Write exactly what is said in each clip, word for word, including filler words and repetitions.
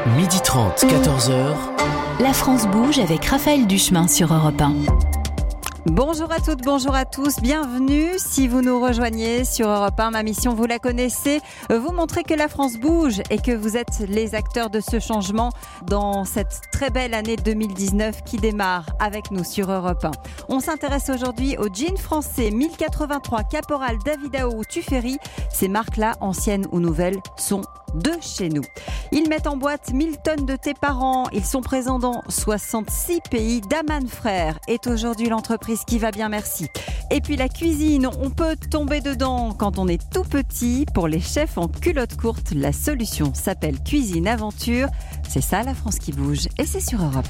midi trente, quatorze heures. La France bouge avec Raphaël Duchemin sur Europe un. Bonjour à toutes, bonjour à tous, bienvenue si vous nous rejoignez sur Europe un. Ma mission, vous la connaissez, vous montrer que la France bouge et que vous êtes les acteurs de ce changement dans cette très belle année deux mille dix-neuf qui démarre avec nous sur Europe un. On s'intéresse aujourd'hui aux jeans français mille quatre-vingt-trois, Caporal, Davidao ou Tuferi. Ces marques-là, anciennes ou nouvelles, sont de chez nous. Ils mettent en boîte mille tonnes de thé par an. Ils sont présents dans soixante-six pays. Daman Frères est aujourd'hui l'entreprise qui va bien, merci. Et puis la cuisine, on peut tomber dedans quand on est tout petit. Pour les chefs en culotte courte, la solution s'appelle Cuisine Aventure. C'est ça la France qui bouge et c'est sur Europe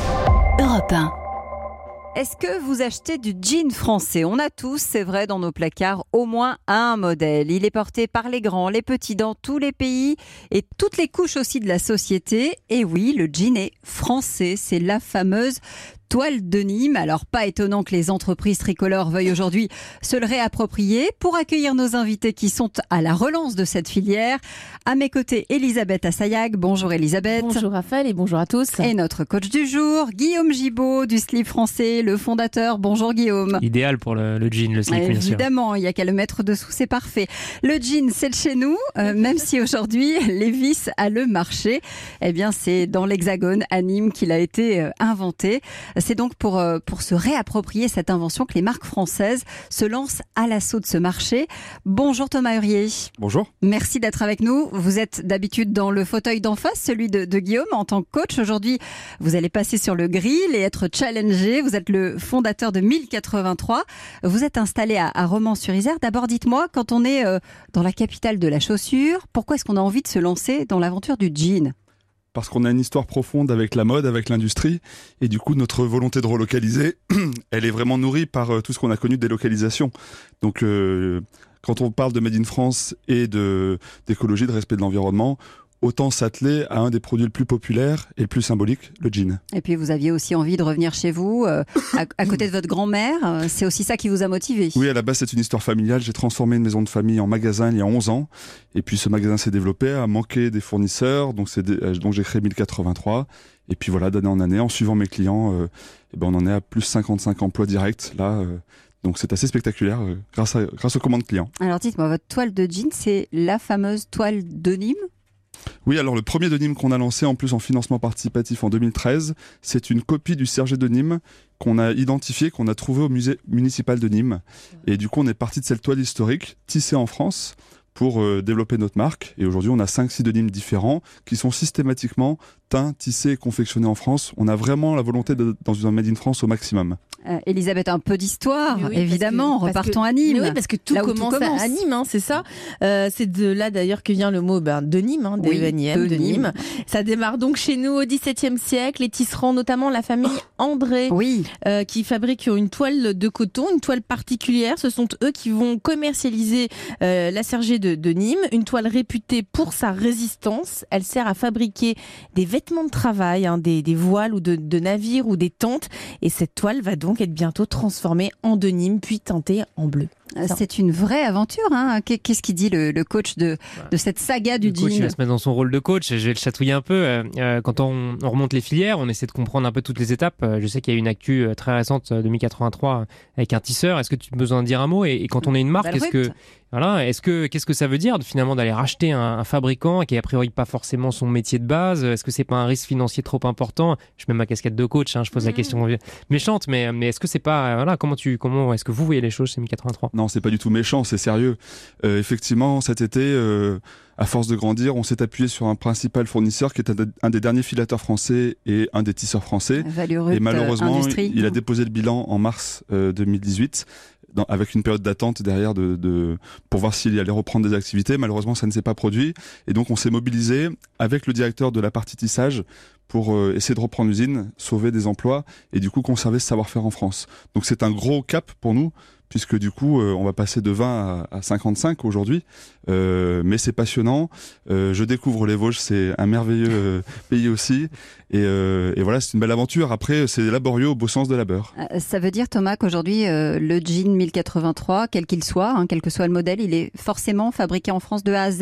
un. Europe un. Est-ce que vous achetez du jean français ? On a tous, c'est vrai, dans nos placards, au moins un modèle. Il est porté par les grands, les petits, dans tous les pays et toutes les couches aussi de la société. Et oui, le jean est français, c'est la fameuse toile de Nîmes. Alors, pas étonnant que les entreprises tricolores veuillent aujourd'hui se le réapproprier. Pour accueillir nos invités qui sont à la relance de cette filière, à mes côtés, Elisabeth Assayag. Bonjour Elisabeth. Bonjour Raphaël et bonjour à tous. Et notre coach du jour, Guillaume Gibaud du Slip français, le fondateur. Bonjour Guillaume. Idéal pour le, le jean, le slip, bien sûr. Évidemment, il n'y a qu'à le mettre dessous, c'est parfait. Le jean, c'est de chez nous, euh, même si aujourd'hui, Lévis a le marché. Eh bien, c'est dans l'Hexagone, à Nîmes, qu'il a été euh, inventé. C'est donc pour, euh, pour se réapproprier cette invention que les marques françaises se lancent à l'assaut de ce marché. Bonjour Thomas Hurier. Bonjour. Merci d'être avec nous. Vous êtes d'habitude dans le fauteuil d'en face, celui de, de Guillaume en tant que coach. Aujourd'hui, vous allez passer sur le grill et être challengé. Vous êtes le fondateur de mille quatre-vingt-trois. Vous êtes installé à, à Romans-sur-Isère. D'abord, dites-moi, quand on est euh, dans la capitale de la chaussure, pourquoi est-ce qu'on a envie de se lancer dans l'aventure du jean ? Parce qu'on a une histoire profonde avec la mode, avec l'industrie, et du coup notre volonté de relocaliser, elle est vraiment nourrie par euh, tout ce qu'on a connu de délocalisation. Donc euh, quand on parle de Made in France et de, d'écologie, de respect de l'environnement, autant s'atteler à un des produits le plus populaires et le plus symbolique, le jean. Et puis vous aviez aussi envie de revenir chez vous, euh, à, à côté de votre grand-mère. C'est aussi ça qui vous a motivé. Oui, à la base c'est une histoire familiale. J'ai transformé une maison de famille en magasin il y a onze ans. Et puis ce magasin s'est développé, a manqué des fournisseurs. Donc, c'est des, donc j'ai créé mille quatre-vingt-trois. Et puis voilà, d'année en année, en suivant mes clients, euh, et ben on en est à plus cinquante-cinq emplois directs là. Euh, Donc c'est assez spectaculaire euh, grâce, à, grâce aux commandes clients. Alors dites-moi, votre toile de jean, c'est la fameuse toile de Nîmes ? Oui, alors le premier de Nîmes qu'on a lancé en plus en financement participatif en deux mille treize, c'est une copie du Sergé de Nîmes qu'on a identifié, qu'on a trouvé au musée municipal de Nîmes. Et du coup, on est parti de cette toile historique tissée en France pour euh, développer notre marque. Et aujourd'hui, on a cinq six de Nîmes différents qui sont systématiquement teints, tissés et confectionnés en France. On a vraiment la volonté de dans une Made in France au maximum. Euh, Elisabeth, un peu d'histoire, oui, évidemment, parce que, repartons parce à Nîmes. Que, oui, parce que tout, commence, tout commence à Nîmes, hein, c'est ça. Euh, c'est de là d'ailleurs que vient le mot ben, de Nîmes, hein, oui, de, de, de Nîmes. Nîmes. Ça démarre donc chez nous au dix-septième siècle. Les tisserands, notamment la famille André, oui. euh, qui fabriquent une toile de coton, une toile particulière. Ce sont eux qui vont commercialiser euh, la Sergé de, de Nîmes, une toile réputée pour sa résistance. Elle sert à fabriquer des vêtements de travail, hein, des, des voiles ou de, de navires ou des tentes. Et cette toile va donc être bientôt transformée en de Nîmes, puis teintée en bleu. C'est une vraie aventure. Hein. Qu'est-ce qu'il dit le, le coach de, de cette saga du le jean ? Coach, il va se mettre dans son rôle de coach. Je vais le chatouiller un peu. Euh, quand on, on remonte les filières, on essaie de comprendre un peu toutes les étapes. Je sais qu'il y a une actu très récente de mille quatre-vingt-trois avec un tisseur. Est-ce que tu as besoin de dire un mot ? et, et quand on est une marque, est-ce que voilà, est-ce que qu'est-ce que ça veut dire finalement d'aller racheter un, un fabricant qui est a priori pas forcément son métier de base ? Est-ce que c'est pas un risque financier trop important ? Je mets ma casquette de coach. Hein, je pose mmh. la question méchante, mais mais est-ce que c'est pas voilà comment tu comment est-ce que vous voyez les choses chez mille quatre-vingt-trois ? Non, c'est pas du tout méchant, c'est sérieux. Euh, effectivement, cet été, euh, à force de grandir, on s'est appuyé sur un principal fournisseur qui est un des derniers filateurs français et un des tisseurs français. Valurut, et malheureusement, Industrie. il a déposé le bilan en mars euh, deux mille dix-huit. Dans, avec une période d'attente derrière de, de, pour voir s'il allait reprendre des activités. Malheureusement, ça ne s'est pas produit. Et donc, on s'est mobilisé avec le directeur de la partie tissage pour euh, essayer de reprendre l'usine, sauver des emplois et du coup conserver ce savoir-faire en France. Donc, c'est un gros cap pour nous puisque du coup, euh, on va passer de vingt à, à cinquante-cinq aujourd'hui. Euh, mais c'est passionnant. Euh, je découvre les Vosges, c'est un merveilleux euh, pays aussi. Et, euh, et voilà, c'est une belle aventure. Après, c'est laborieux au beau sens de labeur. Euh, ça veut dire, Thomas, qu'aujourd'hui, euh, le jean mille quatre-vingt-trois, quel qu'il soit, hein, quel que soit le modèle, il est forcément fabriqué en France de A à Z ?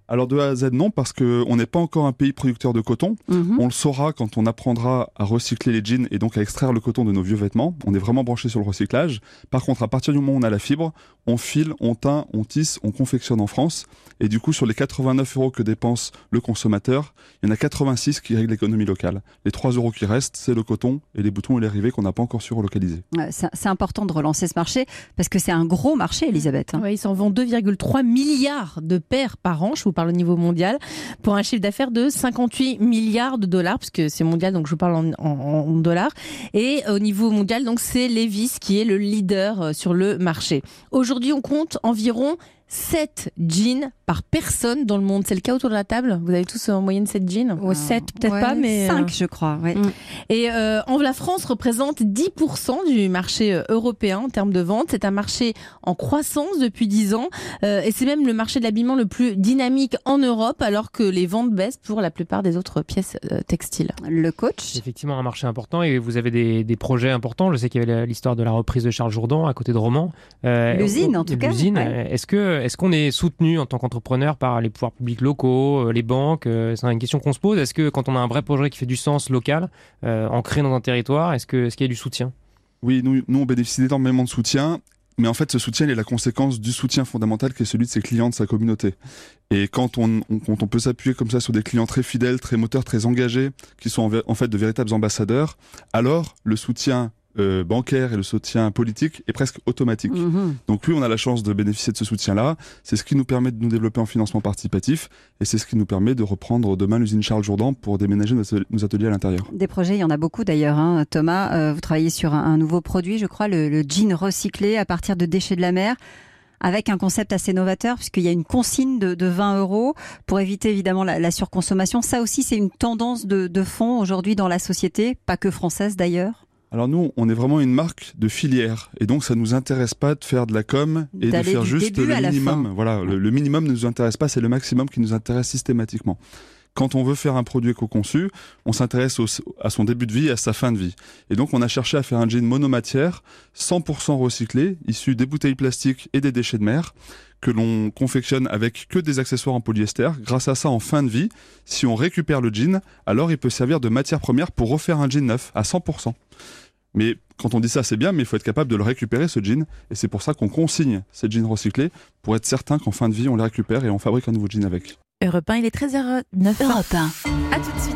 Alors de A à Z, non, parce qu'on n'est pas encore un pays producteur de coton. Mhm. On le saura quand on apprendra à recycler les jeans et donc à extraire le coton de nos vieux vêtements. On est vraiment branché sur le recyclage. Par contre, à partir du moment où on a la fibre, on file, on teint, on tisse, on confectionne en France. Et du coup, sur les quatre-vingt-neuf euros que dépense le consommateur, il y en a quatre-vingt-six qui règlent l'économie locale. Les trois euros qui restent, c'est le coton et les boutons et les rivets qu'on n'a pas encore su relocaliser. Ouais, C'est c'est important de relancer ce marché parce que c'est un gros marché, Elisabeth. hein. Ouais, ils s'en vendent deux virgule trois milliards de paires par an, je vous parle au niveau mondial, pour un chiffre d'affaires de cinquante-huit milliards de dollars, puisque c'est mondial, donc je vous parle en, en, en dollars. Et au niveau mondial, donc c'est Levi's qui est le leader sur le marché. Aujourd'hui, on compte environ sept jeans par personne dans le monde. C'est le cas autour de la table? Vous avez tous en moyenne sept jeans? Oh, sept, peut-être ouais, pas, mais... cinq, je crois. Ouais. Mm. Et euh, en, la France représente dix pour cent du marché euh, européen en termes de vente. C'est un marché en croissance depuis dix ans. Euh, et c'est même le marché de l'habillement le plus dynamique en Europe, alors que les ventes baissent pour la plupart des autres pièces euh, textiles. Le coach. C'est effectivement un marché important et vous avez des, des projets importants. Je sais qu'il y avait l'histoire de la reprise de Charles Jourdan à côté de Romans. Euh, L'usine, en tout cas. L'usine. Ouais. Est-ce que, est-ce qu'on est soutenu en tant qu'entrepreneur par les pouvoirs publics locaux, les banques? C'est une question qu'on se pose. Est-ce que quand on a un vrai projet qui fait du sens local, euh, ancré dans un territoire, est-ce que, est-ce qu'il y a du soutien? Oui, nous, nous on bénéficie d'énormément de soutien. Mais en fait, ce soutien il est la conséquence du soutien fondamental qui est celui de ses clients, de sa communauté. Et quand on, on, quand on peut s'appuyer comme ça sur des clients très fidèles, très moteurs, très engagés, qui sont en, en fait de véritables ambassadeurs, alors le soutien euh, bancaire et le soutien politique est presque automatique. Mhm. Donc oui, on a la chance de bénéficier de ce soutien-là. C'est ce qui nous permet de nous développer en financement participatif et c'est ce qui nous permet de reprendre demain l'usine Charles Jourdan pour déménager nos, nos ateliers à l'intérieur. Des projets, il y en a beaucoup d'ailleurs. Hein. Thomas, euh, vous travaillez sur un, un nouveau produit, je crois, le, le jean recyclé à partir de déchets de la mer, avec un concept assez novateur, puisqu'il y a une consigne de, de vingt euros pour éviter évidemment la, la surconsommation. Ça aussi, c'est une tendance de, de fond aujourd'hui dans la société, pas que française d'ailleurs. Alors nous, on est vraiment une marque de filière et donc ça nous intéresse pas de faire de la com et D'aller de faire du juste début le à la minimum. fin. Voilà, le, le minimum ne nous intéresse pas, c'est le maximum qui nous intéresse systématiquement. Quand on veut faire un produit éco-conçu, on s'intéresse au, à son début de vie et à sa fin de vie. Et donc on a cherché à faire un jean monomatière, cent pour cent recyclé, issu des bouteilles plastiques et des déchets de mer, que l'on confectionne avec que des accessoires en polyester. Grâce à ça, en fin de vie, si on récupère le jean, alors il peut servir de matière première pour refaire un jean neuf à cent pour cent. Mais quand on dit ça, c'est bien, mais il faut être capable de le récupérer, ce jean. Et c'est pour ça qu'on consigne ces jeans recyclés, pour être certain qu'en fin de vie, on les récupère et on fabrique un nouveau jean avec. Europe un, il est treize heures neuf. Europe un. À tout de suite.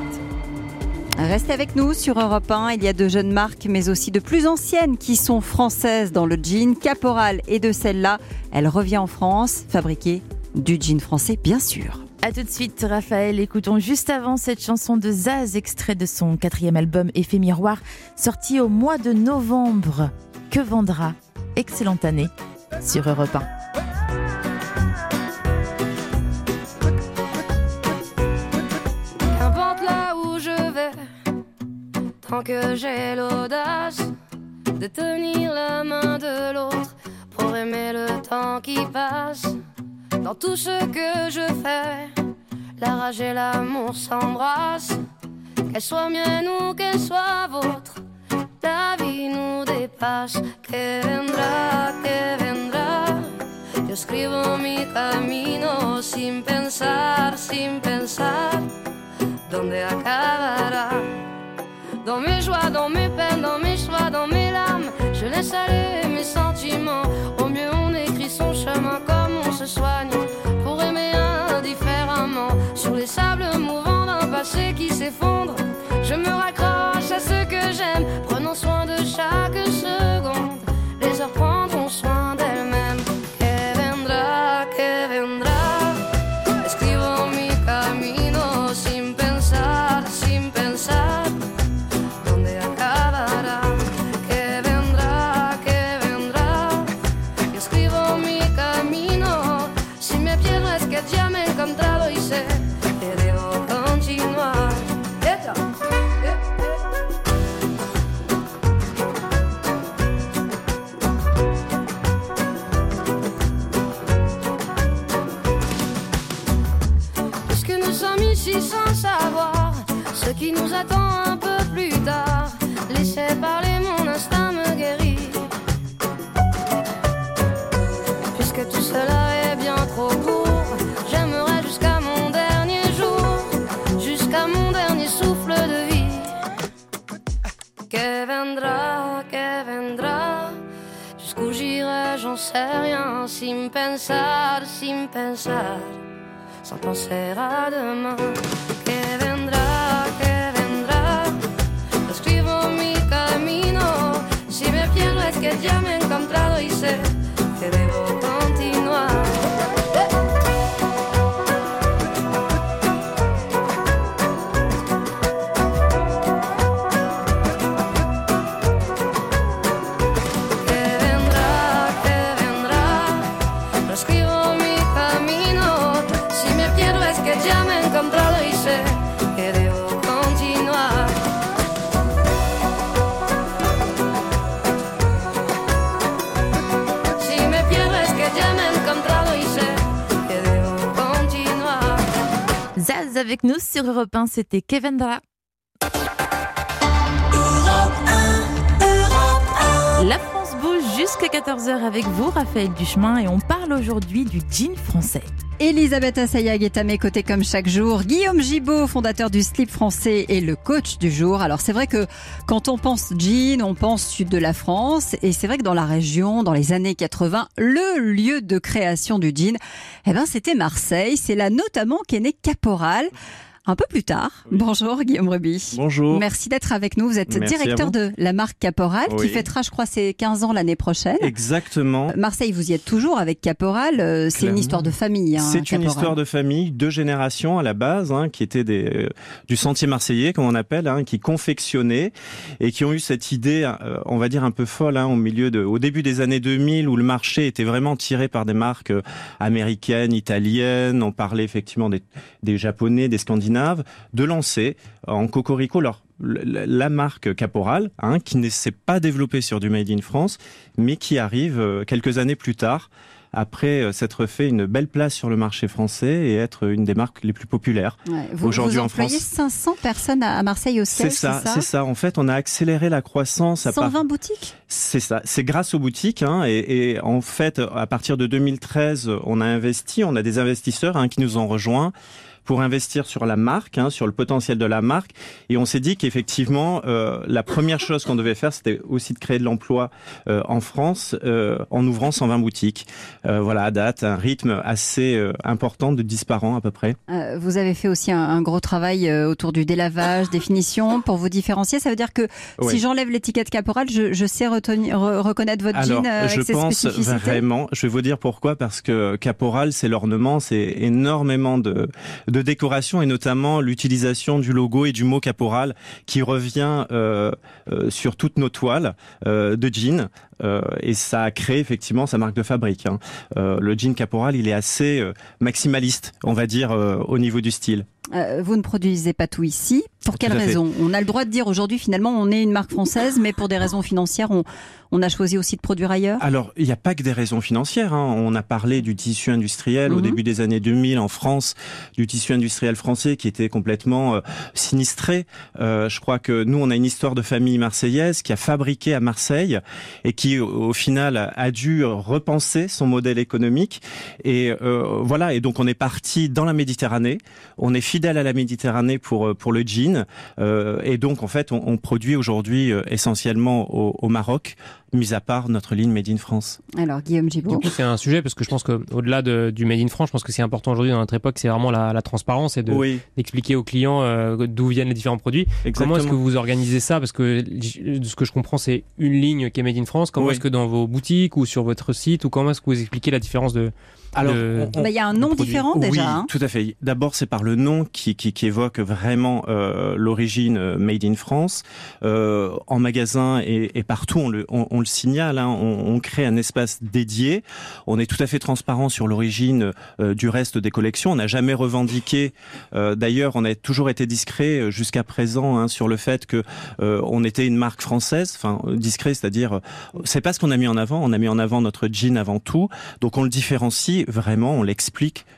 Restez avec nous sur Europe un. Il y a de jeunes marques, mais aussi de plus anciennes qui sont françaises dans le jean. Caporal est de celle-là. Elle revient en France, fabriquer du jean français, bien sûr. À tout de suite, Raphaël. Écoutons juste avant cette chanson de Zaz, extrait de son quatrième album Effet Miroir, sorti au mois de novembre. Que vendra? Excellente année sur Europe un. Qu'importe là où je vais, tant que j'ai l'audace de tenir la main de l'autre pour aimer le temps qui passe. Dans tout ce que je fais, la rage et l'amour s'embrassent. Qu'elle soit mienne ou qu'elle soit vôtre, la vie nous dépasse. Que vendrá, que vendrá. Yo escribo mi camino sin pensar, sin pensar dónde acabará. Dans mes joies, dans mes peines, dans mes choix, dans mes larmes, je laisse aller mes sentiments. Au mieux on écrit son chemin comme on se soigne, pour aimer indifféremment. Sur les sables mouvants d'un passé qui s'effondre, je me raccroche à ce que j'aime, prenant soin de chaque seconde. Les heures prendront soin d'elles-mêmes. Que vendrá, que vendrá. Escribo mi camino sin pensar, sin pensar dónde acabará. Que vendrá, que vendrá. Yo escribo mi camino. Si me pierdo es que ya me he encontrado y sé que debo continuar. Ella. Puisque nous sommes ici sans savoir ce qui nous attend un peu plus tard, laissez parler, mon instinct me guérit. Puisque tout cela est bien trop court, j'aimerais jusqu'à sais rien, sin pensar, sin pensar, sans penser à demain. Que vendrá, que vendrá, escribo mi camino. Si me pierdo es que ya me he encontrado y sé que debo continuar. Zaz avec nous sur Europe un, c'était Que Vendrá. La France bouge jusqu'à quatorze heures avec vous, Raphaël Duchemin, et on parle aujourd'hui du jean français. Elisabeth Assayag est à mes côtés comme chaque jour. Guillaume Gibaud, fondateur du slip français et le coach du jour. Alors c'est vrai que quand on pense jean, on pense sud de la France. Et c'est vrai que dans la région, dans les années quatre-vingts, le lieu de création du jean, eh ben, c'était Marseille. C'est là notamment qu'est né Caporal. Un peu plus tard. Oui. Bonjour Guillaume Ruby. Bonjour. Merci d'être avec nous. Vous êtes Merci directeur de la marque Caporal, oui. qui fêtera, je crois, ses quinze ans l'année prochaine. Exactement. Marseille, vous y êtes toujours avec Caporal. C'est Clairement. Une histoire de famille. Hein, C'est Caporal. Une histoire de famille, deux générations à la base, hein, qui étaient des, euh, du sentier marseillais, comme on appelle, hein, qui confectionnaient et qui ont eu cette idée, euh, on va dire un peu folle, hein, au milieu de, au début des années deux mille, où le marché était vraiment tiré par des marques euh, américaines, italiennes. On parlait effectivement des, des japonais, des scandinaves, de lancer en cocorico leur, la marque Caporal, hein, qui ne s'est pas développée sur du Made in France, mais qui arrive euh, quelques années plus tard, après euh, s'être fait une belle place sur le marché français et être une des marques les plus populaires ouais, vous, aujourd'hui vous en France. Vous employez cinq cents personnes à Marseille au siège, c'est ça, c'est ça c'est ça. En fait, on a accéléré la croissance. À cent vingt part... boutiques. C'est ça. C'est grâce aux boutiques, hein, et, et en fait, à partir de deux mille treize, on a investi, on a des investisseurs hein, qui nous ont rejoints pour investir sur la marque, hein, sur le potentiel de la marque. Et on s'est dit qu'effectivement, euh, la première chose qu'on devait faire, c'était aussi de créer de l'emploi euh, en France euh, en ouvrant cent vingt boutiques. Euh, voilà, à date, un rythme assez euh, important de dix par an à peu près. Euh, vous avez fait aussi un, un gros travail euh, autour du délavage, des finitions, pour vous différencier. Ça veut dire que oui. si j'enlève l'étiquette Caporal, je, je sais retenir, re, reconnaître votre Alors, jean euh, avec je ses pense spécificités. Vraiment, je vais vous dire pourquoi, parce que Caporal, c'est l'ornement, c'est énormément de, de de décoration et notamment l'utilisation du logo et du mot Caporal qui revient euh, euh, sur toutes nos toiles euh, de jeans. Euh, et ça a créé effectivement sa marque de fabrique. Hein. Euh, le jean Caporal, il est assez euh, maximaliste, on va dire, euh, au niveau du style. Euh, vous ne produisez pas tout ici. Pour quelle raison ? On a le droit de dire aujourd'hui, finalement, on est une marque française, mais pour des raisons financières, on, on a choisi aussi de produire ailleurs ? Alors, il n'y a pas que des raisons financières. Hein. On a parlé du tissu industriel mm-hmm. au début des années deux mille en France, du tissu industriel français qui était complètement euh, sinistré. Euh, je crois que nous, on a une histoire de famille marseillaise qui a fabriqué à Marseille et qui, au, au final, a dû repenser son modèle économique. Et euh, voilà. Et donc, on est parti dans la Méditerranée. On est fidèle à la Méditerranée pour pour le jean. Euh, et donc, en fait, on, on produit aujourd'hui euh, essentiellement au, au Maroc, mis à part notre ligne Made in France. Alors, Guillaume Gibaud. Du coup, c'est un sujet, parce que je pense qu'au-delà de, du Made in France, je pense que c'est important aujourd'hui dans notre époque, c'est vraiment la, la transparence et de, oui. d'expliquer aux clients euh, d'où viennent les différents produits. Exactement. Comment est-ce que vous organisez ça ? Parce que de ce que je comprends, c'est une ligne qui est Made in France. Comment oui. est-ce que dans vos boutiques ou sur votre site, ou comment est-ce que vous expliquez la différence de... Alors, il bah, y a un nom différent déjà. Oui, hein. tout à fait. D'abord, c'est par le nom qui, qui, qui évoque vraiment euh, l'origine Made in France. Euh, en magasin et, et partout, on le, on, on le signale. Hein, on, on crée un espace dédié. On est tout à fait transparent sur l'origine euh, du reste des collections. On n'a jamais revendiqué. Euh, d'ailleurs, on a toujours été discret jusqu'à présent hein, sur le fait que euh, on était une marque française. Enfin, discret, c'est-à-dire, c'est pas ce qu'on a mis en avant. On a mis en avant notre jean avant tout. Donc, on le différencie. Vraiment, on l'explique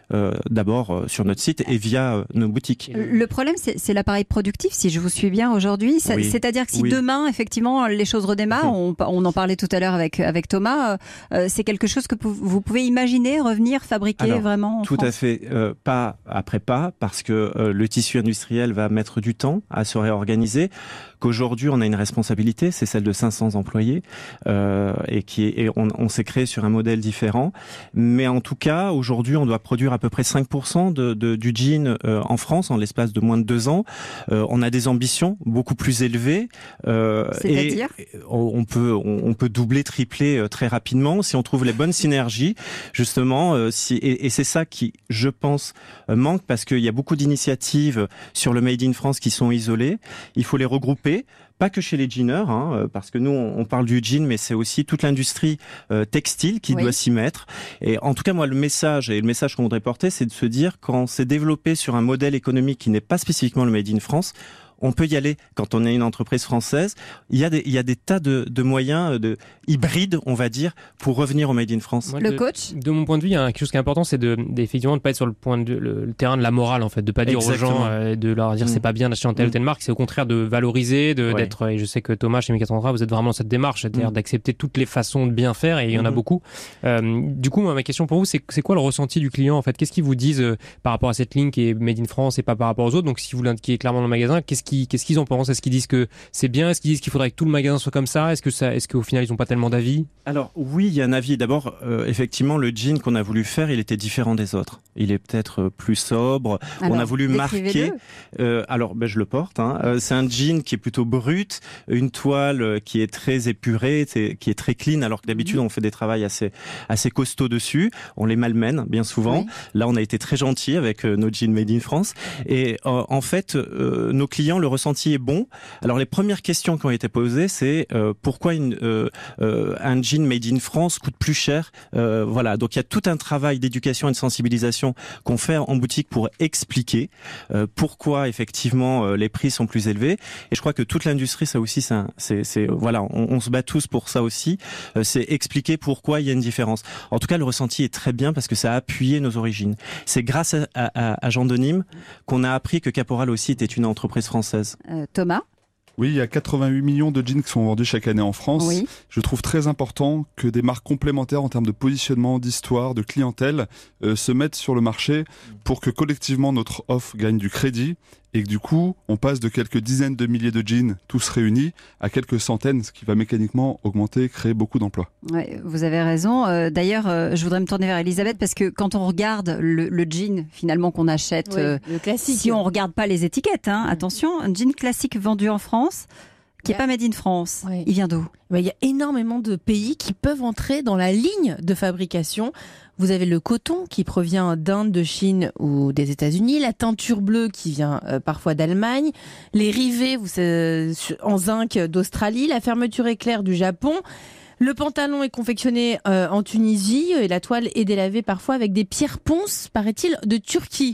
euh, d'abord euh, sur notre site et via euh, nos boutiques. Le problème, c'est, c'est l'appareil productif, si je vous suis bien aujourd'hui. Ça, Oui. C'est-à-dire que si Oui. demain, effectivement, les choses redémarrent, on, on en parlait tout à l'heure avec, avec Thomas, euh, c'est quelque chose que pou- vous pouvez imaginer revenir fabriquer Alors, vraiment en Tout France. à fait. Euh, pas après pas, parce que euh, le tissu industriel va mettre du temps à se réorganiser. Qu'aujourd'hui, on a une responsabilité, c'est celle de cinq cents employés, euh, et qui est, et on, on s'est créé sur un modèle différent. Mais en tout cas, aujourd'hui, on doit produire à peu près cinq pour cent de, de, du jean euh, en France en l'espace de moins de deux ans. Euh, on a des ambitions beaucoup plus élevées. Euh, C'est-à-dire et on, on peut, on, on peut doubler, tripler euh, très rapidement si on trouve les bonnes synergies, justement. Euh, si, et, et c'est ça qui, je pense, euh, manque parce qu'il y a beaucoup d'initiatives sur le Made in France qui sont isolées. Il faut les regrouper. Pas que chez les jeaners, hein, parce que nous, on parle du jean, mais c'est aussi toute l'industrie euh, textile qui Oui. doit s'y mettre. Et en tout cas, moi, le message, et le message qu'on voudrait porter, c'est de se dire, quand c'est développé sur un modèle économique qui n'est pas spécifiquement le Made in France, on peut y aller. Quand on est une entreprise française, il y a des, il y a des tas de, de moyens de hybrides, on va dire, pour revenir au Made in France. Moi, Le de, coach de mon point de vue, il y a quelque chose qui est important, c'est de, d'effectivement de pas être sur le point de, le, le terrain de la morale, en fait, de pas dire Exactement. aux gens, euh, de leur dire Mm. c'est pas bien d'acheter en telle ou Mm. telle marque, c'est au contraire de valoriser, de, Ouais. d'être, et je sais que Thomas, chez Mécatrandra, vous êtes vraiment dans cette démarche, c'est-à-dire Mm. d'accepter toutes les façons de bien faire, et il y en a Mhm. beaucoup. Euh, du coup, moi, ma question pour vous, c'est, c'est quoi le ressenti du client, en fait? Qu'est-ce qu'ils vous disent euh, par rapport à cette ligne qui est Made in France et pas par rapport aux autres? Donc, si vous l'indiquez clairement dans le magasin, qu'est-ce qu'ils, qu'est-ce qu'ils en pensent? Est-ce qu'ils disent que c'est bien? Est-ce qu'ils disent qu'il faudrait que tout le magasin soit comme ça? Est-ce que ça, est-ce qu'au final, ils ont pas tellement d'avis? Alors oui, il y a un avis. D'abord, euh, effectivement, le jean qu'on a voulu faire, il était différent des autres. Il est peut-être euh, plus sobre. Alors, on a voulu marquer. décrivez-le. Euh, alors, ben, je le porte. Hein. Euh, c'est un jean qui est plutôt brut, une toile euh, qui est très épurée, c'est- qui est très clean. Alors que d'habitude, Mhm. on fait des travails assez assez costauds dessus. On les malmène bien souvent. Oui. Là, on a été très gentil avec euh, nos jeans made in France. Et euh, en fait, euh, nos clients, le ressenti est bon. Alors, les premières questions qui ont été posées, c'est euh, pourquoi une, euh, euh, un jean made in France coûte plus cher. Euh, voilà, donc il y a tout un travail d'éducation et de sensibilisation qu'on fait en boutique pour expliquer euh, pourquoi effectivement euh, les prix sont plus élevés. Et je crois que toute l'industrie, ça aussi, c'est, un, c'est, c'est voilà, on, on se bat tous pour ça aussi. Euh, c'est expliquer pourquoi il y a une différence. En tout cas, le ressenti est très bien parce que ça a appuyé nos origines. C'est grâce à, à, à Jean de Nîmes qu'on a appris que Caporal aussi était une entreprise française. Euh, Thomas Oui, il y a quatre-vingt-huit millions de jeans qui sont vendus chaque année en France. Oui. Je trouve très important que des marques complémentaires en termes de positionnement, d'histoire, de clientèle euh, se mettent sur le marché pour que collectivement notre offre gagne du crédit et que du coup on passe de quelques dizaines de milliers de jeans tous réunis à quelques centaines, ce qui va mécaniquement augmenter, créer beaucoup d'emplois. Ouais, vous avez raison. Euh, d'ailleurs, euh, je voudrais me tourner vers Elisabeth parce que quand on regarde le, le jean finalement qu'on achète, Ouais, euh, le classique. si on regarde pas les étiquettes, hein, attention, un jean classique vendu en France qui est Ouais. pas made in France, Ouais. il vient d'où? Mais il y a énormément de pays qui peuvent entrer dans la ligne de fabrication. Vous avez le coton qui provient d'Inde, de Chine ou des États-Unis, la teinture bleue qui vient euh, parfois d'Allemagne, les rivets vous, savez, en zinc d'Australie, la fermeture éclair du Japon. Le pantalon est confectionné euh, en Tunisie et la toile est délavée parfois avec des pierres ponces, paraît-il, de Turquie.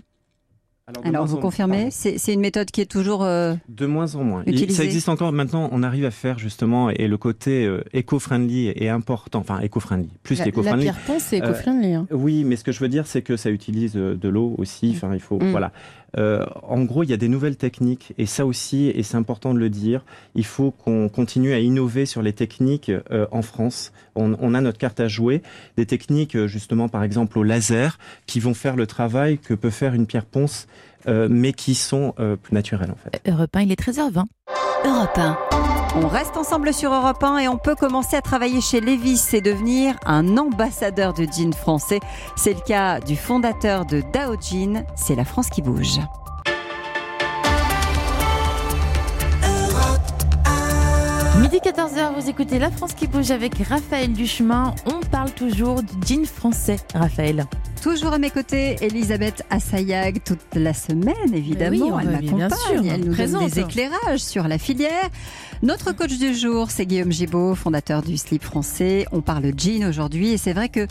de Alors moins vous en- confirmez, pardon. c'est, c'est une méthode qui est toujours euh, De moins en moins. Il- Utilisé. Ça existe encore maintenant. On arrive à faire justement, et le côté euh, éco-friendly est important. Enfin, éco-friendly, plus La, la éco-friendly. pierre ponce, c'est Euh, éco-friendly. Hein. Oui, mais ce que je veux dire, c'est que ça utilise euh, de l'eau aussi. Enfin, il faut, Mm. voilà. Euh, en gros, il y a des nouvelles techniques, et ça aussi, et c'est important de le dire. Il faut qu'on continue à innover sur les techniques euh, en France. On, on a notre carte à jouer, des techniques euh, justement, par exemple, au laser, qui vont faire le travail que peut faire une pierre ponce, euh, mais qui sont euh, plus naturelles en fait. Europe un, il est treize heures vingt. Europe un. On reste ensemble sur Europe un et on peut commencer à travailler chez Levi's et devenir un ambassadeur de jean français. C'est le cas du fondateur de Dao Jean, c'est la France qui bouge. Midi quatorze heures, vous écoutez La France qui bouge avec Raphaël Duchemin. On parle toujours du jean français, Raphaël. Toujours à mes côtés, Elisabeth Assayag, toute la semaine, évidemment. Oui, on elle va- bien m'accompagne, sûr, elle nous présente. donne des éclairages sur la filière. Notre coach du jour, c'est Guillaume Gibaud, fondateur du Slip français. On parle jean aujourd'hui et c'est vrai que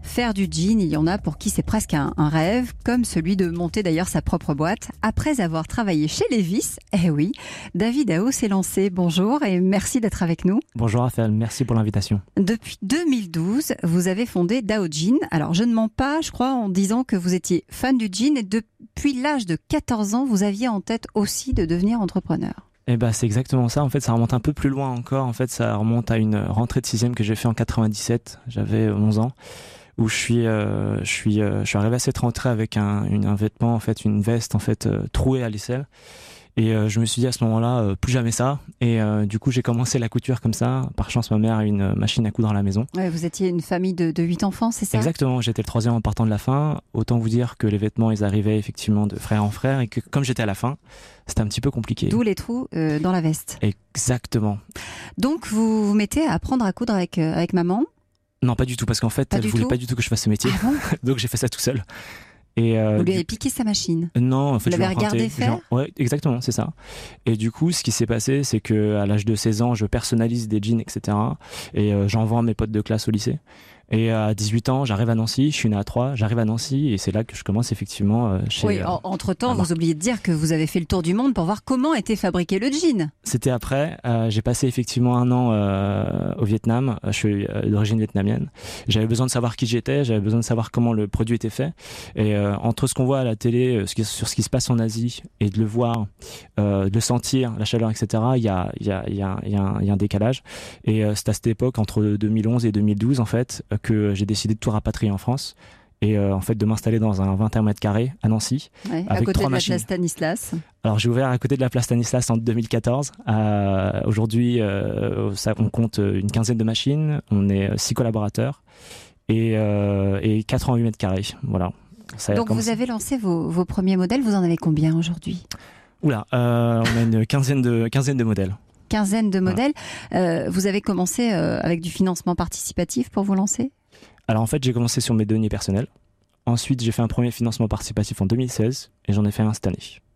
Faire du jean, il y en a pour qui c'est presque un, un rêve, comme celui de monter d'ailleurs sa propre boîte. Après avoir travaillé chez Levi's, eh oui, David Ao s'est lancé. Bonjour et merci d'être avec nous. Bonjour Raphaël, merci pour l'invitation. Depuis deux mille douze, vous avez fondé Dao Jean. Alors je ne mens pas, je crois, en disant que vous étiez fan du jean et depuis l'âge de quatorze ans, vous aviez en tête aussi de devenir entrepreneur. Eh ben, c'est exactement ça. En fait, ça remonte un peu plus loin encore. En fait, ça remonte à une rentrée de sixième que j'ai fait en quatre-vingt-dix-sept. J'avais onze ans, où je suis, euh, je suis, euh, je suis arrivé à cette rentrée avec un, une, un vêtement, en fait, une veste, en fait, euh, trouée à l'aisselle. Et euh, je me suis dit à ce moment-là, euh, plus jamais ça. Et euh, du coup, j'ai commencé la couture comme ça. Par chance, ma mère a une machine à coudre à la maison. Ouais, vous étiez une famille de, de huit enfants, c'est ça ? Exactement, j'étais le troisième en partant de la fin. Autant vous dire que les vêtements, ils arrivaient effectivement de frère en frère. Et que comme j'étais à la fin, c'était un petit peu compliqué. D'où les trous euh, dans la veste. Exactement. Donc, vous vous mettez à apprendre à coudre avec, euh, avec maman ? Non, pas du tout, parce qu'en fait, pas elle voulait tout pas du tout que je fasse ce métier. Ah bon ? Donc, j'ai fait ça tout seul. Et euh, vous lui du... avez piqué sa machine. Non, en fait, vous l'avez regardé faire. Ouais, exactement, c'est ça. Et du coup, ce qui s'est passé, c'est que à l'âge de seize ans, je personnalise des jeans, et cetera. Et euh, j'en vends à mes potes de classe au lycée. Et à dix-huit ans, j'arrive à Nancy, je suis né à Troyes, j'arrive à Nancy et c'est là que je commence effectivement euh, chez... Oui, en, entre-temps, vous oubliez de dire que vous avez fait le tour du monde pour voir comment était fabriqué le jean. C'était après, euh, j'ai passé effectivement un an euh, au Vietnam, je suis euh, d'origine vietnamienne. J'avais besoin de savoir qui j'étais, j'avais besoin de savoir comment le produit était fait. Et euh, entre ce qu'on voit à la télé, euh, ce qui, sur ce qui se passe en Asie et de le voir, euh, de le sentir, la chaleur, et cetera, il y a, y, a, y, a, y, a un, y a un décalage. Et euh, c'est à cette époque, entre deux mille onze et deux mille douze en fait, euh, que j'ai décidé de tout rapatrier en France et euh, en fait de m'installer dans un vingt et un mètres carrés à Nancy, ouais, avec à côté trois de la machines. place Stanislas. Alors j'ai ouvert à côté de la place Stanislas en deux mille quatorze. Euh, aujourd'hui, euh, ça, on compte une quinzaine de machines, on est six collaborateurs et, euh, et quatre-vingt-huit mètres carrés. Voilà. Ça Donc vous avez lancé vos, vos premiers modèles. Vous en avez combien aujourd'hui ? Oula, euh, on a une quinzaine de quinzaine de modèles. Quinzaine de modèles. Euh, vous avez commencé euh, avec du financement participatif pour vous lancer ? Alors en fait, j'ai commencé sur mes deniers personnels. Ensuite, j'ai fait un premier financement participatif en deux mille seize et j'en ai fait un cette année.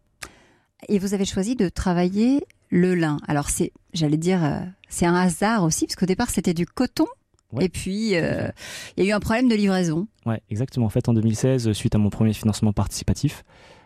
Et vous avez choisi de travailler le lin. Alors c'est, j'allais dire, euh, c'est un hasard aussi, parce qu'au départ, c'était du coton. Ouais. Et puis, euh, il y a eu un problème de livraison. Ouais, exactement. En fait, en deux mille seize, suite à mon premier financement participatif,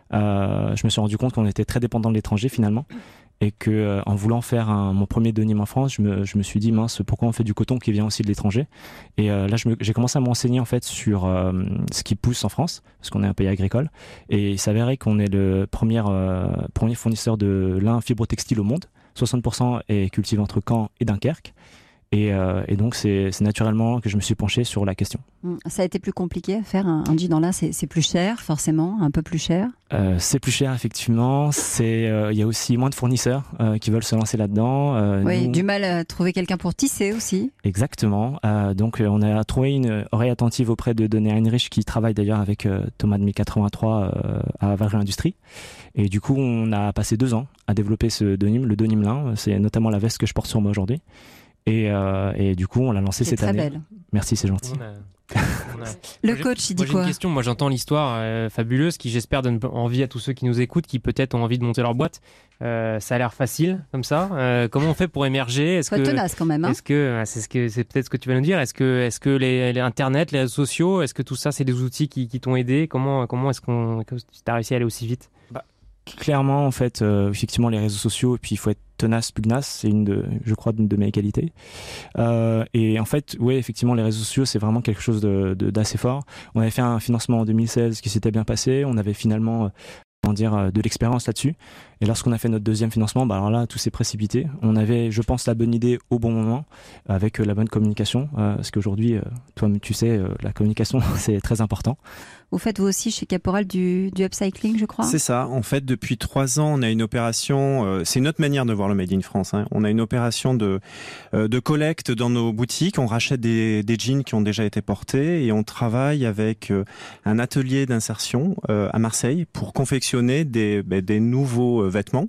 euh, je me suis rendu compte qu'on était très dépendant de l'étranger finalement. Et que euh, en voulant faire un, mon premier denim en France, je me, je me suis dit mince, pourquoi on fait du coton qui vient aussi de l'étranger ? Et euh, là, je me, j'ai commencé à me renseigner en fait sur euh, ce qui pousse en France, parce qu'on est un pays agricole. Et il s'avérait qu'on est le premier, euh, premier fournisseur de lin fibrotextile au monde. soixante pour cent est cultivé entre Caen et Dunkerque. Et, euh, et donc, c'est, c'est naturellement que je me suis penché sur la question. Ça a été plus compliqué à faire un, un jean en lin, c'est, c'est plus cher, forcément, un peu plus cher. Euh, c'est plus cher, effectivement. C'est, euh, y a aussi moins de fournisseurs euh, qui veulent se lancer là-dedans. Euh, oui, nous... du mal à trouver quelqu'un pour tisser aussi. Exactement. Euh, donc, on a trouvé une oreille attentive auprès de Denis Heinrich, qui travaille d'ailleurs avec euh, Thomas de mille quatre-vingt-trois euh, à Valry Industrie. Et du coup, on a passé deux ans à développer ce denim, le denim lin. C'est notamment la veste que je porte sur moi aujourd'hui. Et, euh, et du coup, on l'a lancé c'est cette très année. Belle. Merci, c'est gentil. On a, on a... Le moi, coach, il dit moi, j'ai quoi ? Une question. Moi, j'entends l'histoire euh, fabuleuse qui, j'espère, donne envie à tous ceux qui nous écoutent, qui peut-être ont envie de monter leur boîte. Euh, ça a l'air facile, comme ça. Euh, comment on fait pour émerger ? Est-ce Faut que, être tenace quand même. Hein. Est-ce que c'est, ce que c'est peut-être ce que tu vas nous dire ? Est-ce que, est-ce que les, les Internet, les réseaux sociaux, est-ce que tout ça, c'est des outils qui, qui t'ont aidé ? Comment, comment est-ce qu'on, que tu as réussi à aller aussi vite ? Bah, clairement, en fait, euh, effectivement, les réseaux sociaux, et puis il faut être tenace, pugnace, c'est une de, je crois, une de mes qualités. Euh, et en fait, oui, effectivement, les réseaux sociaux, c'est vraiment quelque chose de, de, d'assez fort. On avait fait un financement en deux mille seize qui s'était bien passé. On avait finalement, euh, comment dire, de l'expérience là-dessus. Et lorsqu'on a fait notre deuxième financement, bah alors là, tout s'est précipité. On avait, je pense, la bonne idée au bon moment, avec euh, la bonne communication. Euh, parce qu'aujourd'hui, euh, toi, tu sais, euh, la communication, c'est très important. Vous faites vous aussi chez Caporal du, du upcycling, je crois ? C'est ça. En fait, depuis trois ans, on a une opération. Euh, c'est notre manière de voir le Made in France. Hein. On a une opération de euh, de collecte dans nos boutiques. On rachète des, des jeans qui ont déjà été portés et on travaille avec euh, un atelier d'insertion euh, à Marseille pour confectionner des bah, des nouveaux euh, vêtements.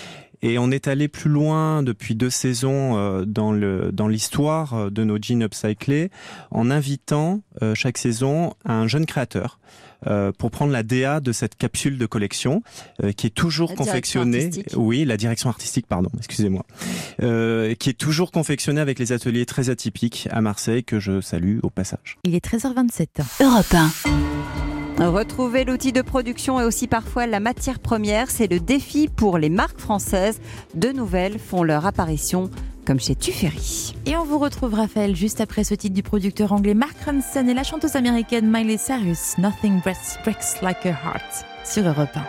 Et on est allé plus loin depuis deux saisons euh, dans le dans l'histoire de nos jeans upcyclés en invitant euh, chaque saison un jeune créateur euh, pour prendre la D A de cette capsule de collection euh, qui est toujours la confectionnée. Oui, la direction artistique, pardon, excusez-moi, euh, qui est toujours confectionnée avec les ateliers très atypiques à Marseille que je salue au passage. Il est treize heures vingt-sept. Europe un. Retrouver l'outil de production et aussi parfois la matière première, c'est le défi pour les marques françaises. De nouvelles font leur apparition, comme chez Tuffery. Et on vous retrouve, Raphaël, juste après ce titre du producteur anglais Mark Ronson et la chanteuse américaine Miley Cyrus, Nothing Breaks, breaks Like a Heart, sur Europe un.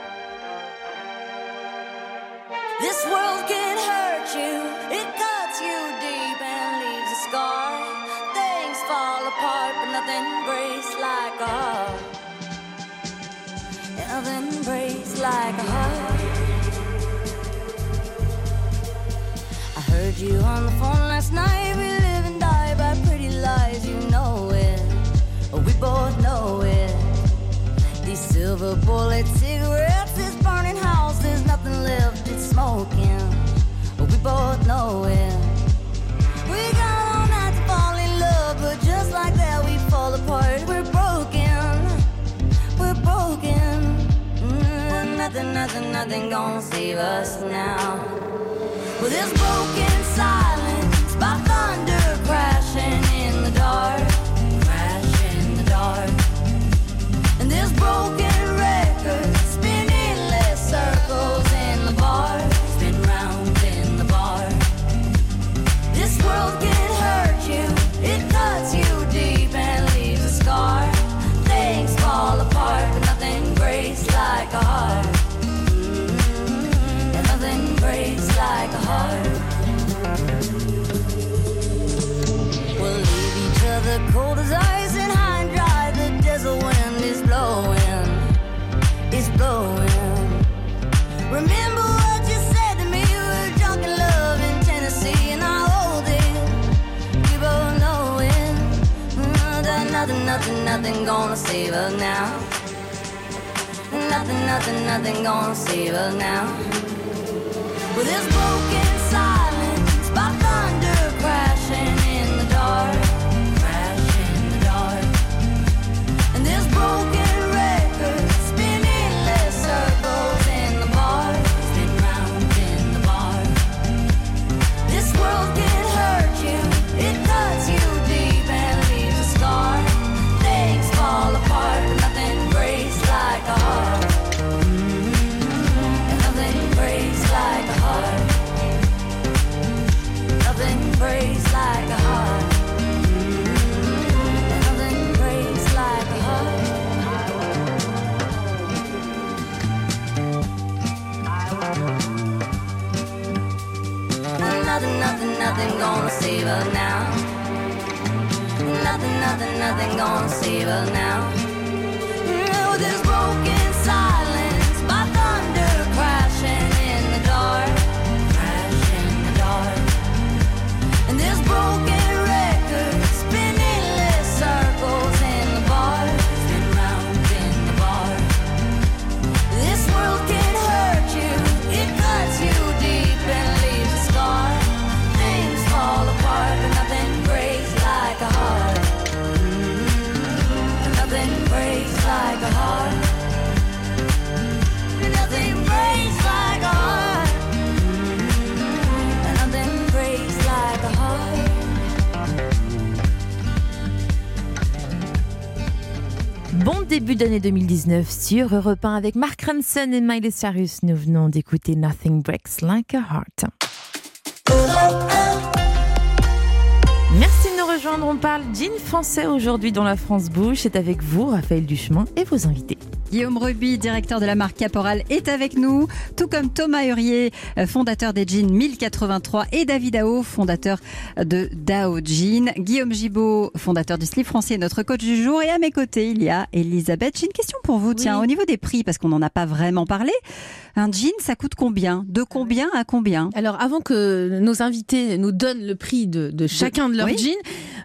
This world can hurt you, it cuts you deep and leaves a scar. Things fall apart, but nothing breaks like a heart. Nothing breaks like a heart. I heard you on the phone last night. We live and die by pretty lies, you know it. We both know it. These silver bullet cigarettes, this burning house, there's nothing left, it's smoking. We both know it. We got all night to fall in love, but just like that we fall apart. We're broken, we're broken. Mm, nothing, nothing, nothing gonna save us now. Well, this broken silence by thunder crashing in the dark, crash in the dark. And this broken record spinning less circles in the bar, spin round in the bar. This world can hurt you, it cuts you deep and leaves a scar. Things fall apart, but nothing breaks like a heart. Mm-hmm. And nothing breaks like a heart. We'll leave each other cold as ice and high and dry. The desert wind is blowing, it's blowing. Remember what you said to me, we were drunk in love in Tennessee, and I hold it, we both know it. Mm, that nothing, nothing, nothing gonna save us now. Nothing, nothing, nothing gonna save us now. With this broken silence by thunder crashing in the dark, crash in the dark. And this broken record spinning less circles in the bar, spin round in the bar. This world can hurt you, it cuts you deep and leaves a scar. Things fall apart, but nothing breaks like a heart. Mm-hmm. And nothing breaks like a heart. Nothing breaks like a heart. Mm-hmm. And nothing breaks like a heart. Nothing, nothing, nothing gonna save us now. Nothing, nothing, nothing gonna save us now. No, this broken silence by thunder crashing in the dark, crash in the dark. And this broken record spinning less circles in the bar, spin round in the bar. This world can hurt you, it cuts you deep and leaves a scar. Things fall apart, but nothing breaks like a heart. Mm-hmm. Nothing breaks like a heart. Nothing breaks like a heart. Mm-hmm. Nothing breaks like a heart. Bon début d'année deux mille dix-neuf sur Europe un avec Mark Ronson et Miley Cyrus. Nous venons d'écouter Nothing Breaks Like a Heart. Merci de nous rejoindre. On parle gin français aujourd'hui dans la France Bouge. C'est avec vous, Raphaël Duchemin, et vos invités. Guillaume Ruby, directeur de la marque Caporal, est avec nous, tout comme Thomas Hurier, fondateur des jeans mille quatre-vingt-trois, et David Ao, fondateur de Dao Jean. Guillaume Gibaud, fondateur du slip français, notre coach du jour. Et à mes côtés, il y a Elisabeth. J'ai une question pour vous. Oui. Tiens, au niveau des prix, parce qu'on n'en a pas vraiment parlé, un jean, ça coûte combien ? De combien à combien ? Alors, avant que nos invités nous donnent le prix de, de chacun de leurs oui. jeans,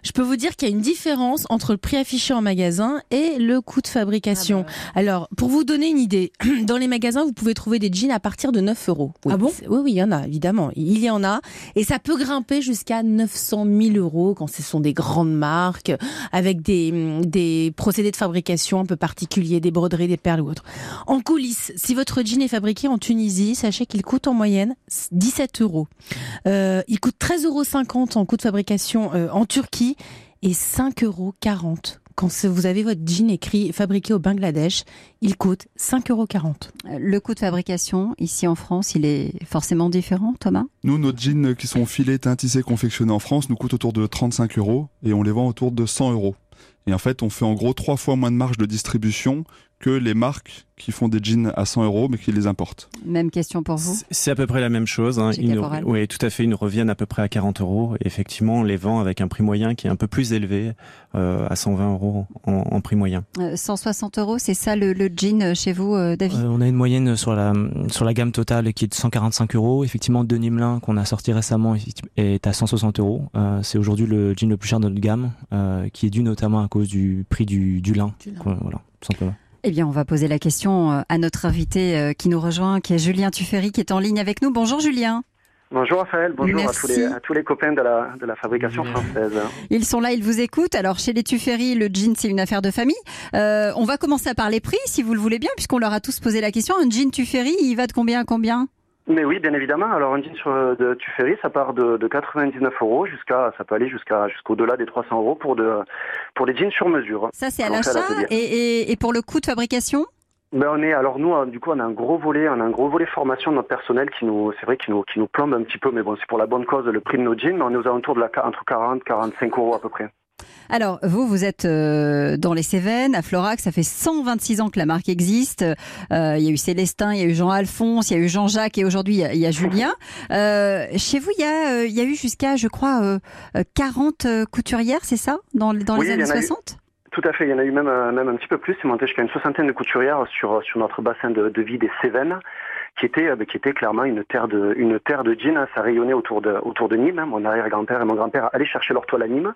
Je peux vous dire qu'il y a une différence entre le prix affiché en magasin et le coût de fabrication. Ah bah. Alors, pour vous donner une idée, dans les magasins, vous pouvez trouver des jeans à partir de neuf euros. Oui. Ah bon? Oui, oui, il y en a, évidemment. Il y en a. Et ça peut grimper jusqu'à neuf cent mille euros quand ce sont des grandes marques, avec des, des procédés de fabrication un peu particuliers, des broderies, des perles ou autres. En coulisses, si votre jean est fabriqué en Tunisie, sachez qu'il coûte en moyenne dix-sept euros. Euh, il coûte treize euros cinquante en coût de fabrication euh, en Turquie et cinq euros quarante. Quand vous avez votre jean écrit fabriqué au Bangladesh, il coûte cinq euros quarante. Le coût de fabrication ici en France, il est forcément différent, Thomas? Nous, nos jeans qui sont filés, teints, tissés, confectionnés en France nous coûtent autour de trente-cinq euros et on les vend autour de cent euros. Et en fait, on fait en gros trois fois moins de marge de distribution que les marques qui font des jeans à cent euros mais qui les importent. Même question pour vous? C'est à peu près la même chose. Hein. Ils nous, oui, tout à fait. Ils nous reviennent à peu près à quarante euros. Et effectivement, on les vend avec un prix moyen qui est un peu plus élevé, euh, à cent vingt euros en, en prix moyen. Euh, cent soixante euros, c'est ça le, le jean chez vous, euh, David? euh, On a une moyenne sur la, sur la gamme totale qui est de cent quarante-cinq euros. Effectivement, Denim Lin, qu'on a sorti récemment, est à cent soixante euros. Euh, c'est aujourd'hui le jean le plus cher de notre gamme, euh, qui est dû notamment à cause du prix du, du lin. Du lin. Voilà, tout simplement. Eh bien, on va poser la question à notre invité qui nous rejoint, qui est Julien Tuffery, qui est en ligne avec nous. Bonjour Julien. Bonjour Raphaël, bonjour à tous, les, Merci. à tous les copains de la, de la fabrication française. Ils sont là, ils vous écoutent. Alors chez les Tuffery, le jean c'est une affaire de famille. Euh, on va commencer par les prix, si vous le voulez bien, puisqu'on leur a tous posé la question. Un jean Tuffery, il va de combien à combien ? Mais oui, bien évidemment. Alors un jean sur, de Tuffery, ça part de, de quatre-vingt-dix-neuf euros jusqu'à, ça peut aller jusqu'à jusqu'au-delà des trois cents euros pour de pour les jeans sur mesure. Ça c'est à l'achat et, et, et pour le coût de fabrication ? Ben on est alors nous du coup on a un gros volet on a un gros volet formation de notre personnel qui nous c'est vrai qui nous qui nous plombe un petit peu, mais bon c'est pour la bonne cause le prix de nos jeans, mais on est aux alentours de la entre quarante et quarante-cinq euros à peu près. Alors, vous, vous êtes euh, dans les Cévennes, à Florac, ça fait cent vingt-six ans que la marque existe. Euh, il y a eu Célestin, il y a eu Jean-Alphonse, il y a eu Jean-Jacques et aujourd'hui, il y a, il y a Julien. Euh, chez vous, il y a, euh, il y a eu jusqu'à, je crois, euh, quarante couturières, c'est ça, dans, dans les oui, années soixante ? Tout à fait, il y en a eu même, même un petit peu plus, c'est monté jusqu'à une soixantaine de couturières sur, sur notre bassin de, de vie des Cévennes, qui était, qui était clairement une terre de, une terre de jeans. Ça rayonnait autour de, autour de Nîmes. Mon arrière-grand-père et mon grand-père allaient chercher leur toile à Nîmes.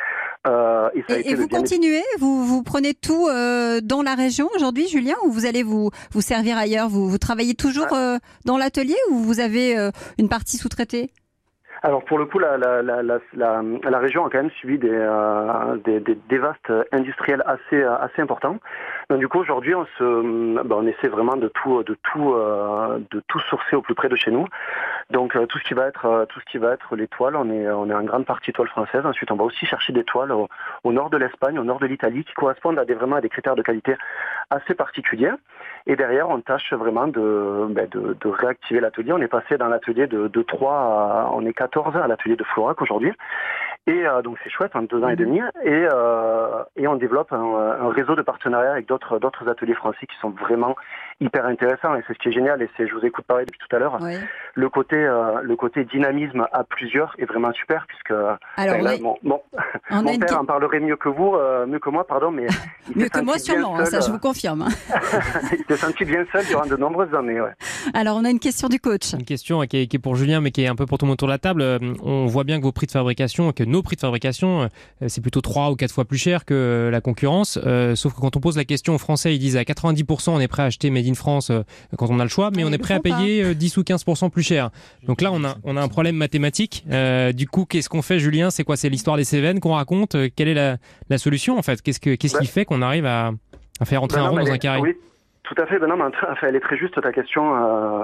Euh, et ça a et, été et vous bien... continuez, vous, vous prenez tout euh, dans la région aujourd'hui, Julien, ou vous allez vous, vous servir ailleurs? Vous, vous travaillez toujours euh, dans l'atelier ou vous avez euh, une partie sous-traitée? Alors pour le coup, la, la, la, la, la, la région a quand même subi des, euh, des, des, des vastes industriels assez, assez importants. Donc du coup aujourd'hui, on se, ben, on essaie vraiment de tout, de tout, euh, de tout sourcer au plus près de chez nous. Donc euh, tout ce qui va être, euh, tout ce qui va être les toiles, on est, on est en grande partie toile française. Ensuite, on va aussi chercher des toiles au, au nord de l'Espagne, au nord de l'Italie, qui correspondent à des vraiment à des critères de qualité assez particuliers. Et derrière, on tâche vraiment de, ben, de, de réactiver l'atelier. On est passé dans l'atelier de, de trois à, on est quatorze à l'atelier de Florac aujourd'hui. Et euh, donc c'est chouette, en deux ans et demi, et, euh, et on développe un, un réseau de partenariats avec d'autres d'autres ateliers français qui sont vraiment hyper intéressants. Et c'est ce qui est génial, et c'est, je vous écoute parler depuis tout à l'heure, oui. le côté euh, le côté dynamisme à plusieurs est vraiment super, puisque alors, là, oui. bon, bon, mon père une... en parlerait mieux que vous, euh, mieux que moi, pardon, mais il mieux que moi sûrement, hein, ça je vous confirme. Il s'est senti bien seul durant de nombreuses années. Ouais. Alors on a une question du coach. Une question qui est, qui est pour Julien, mais qui est un peu pour tout le monde autour de la table. On voit bien que vos prix de fabrication, que nos prix de fabrication, c'est plutôt trois ou quatre fois plus cher que la concurrence. Euh, sauf que quand on pose la question aux Français, ils disent à quatre-vingt-dix pour cent on est prêt à acheter Made in France euh, quand on a le choix, mais ah, on est prêt à payer euh, dix ou quinze pour cent plus cher. Donc là, on a, on a un problème mathématique. Euh, du coup, qu'est-ce qu'on fait, Julien? C'est quoi? C'est l'histoire des Cévennes qu'on raconte? Quelle est la, la solution en fait? Qu'est-ce, que, qu'est-ce ouais. qui fait qu'on arrive à, à faire entrer ben un non, rond dans un carré? Oui, tout à fait. Ben non, mais enfin, elle est très juste ta question. Euh...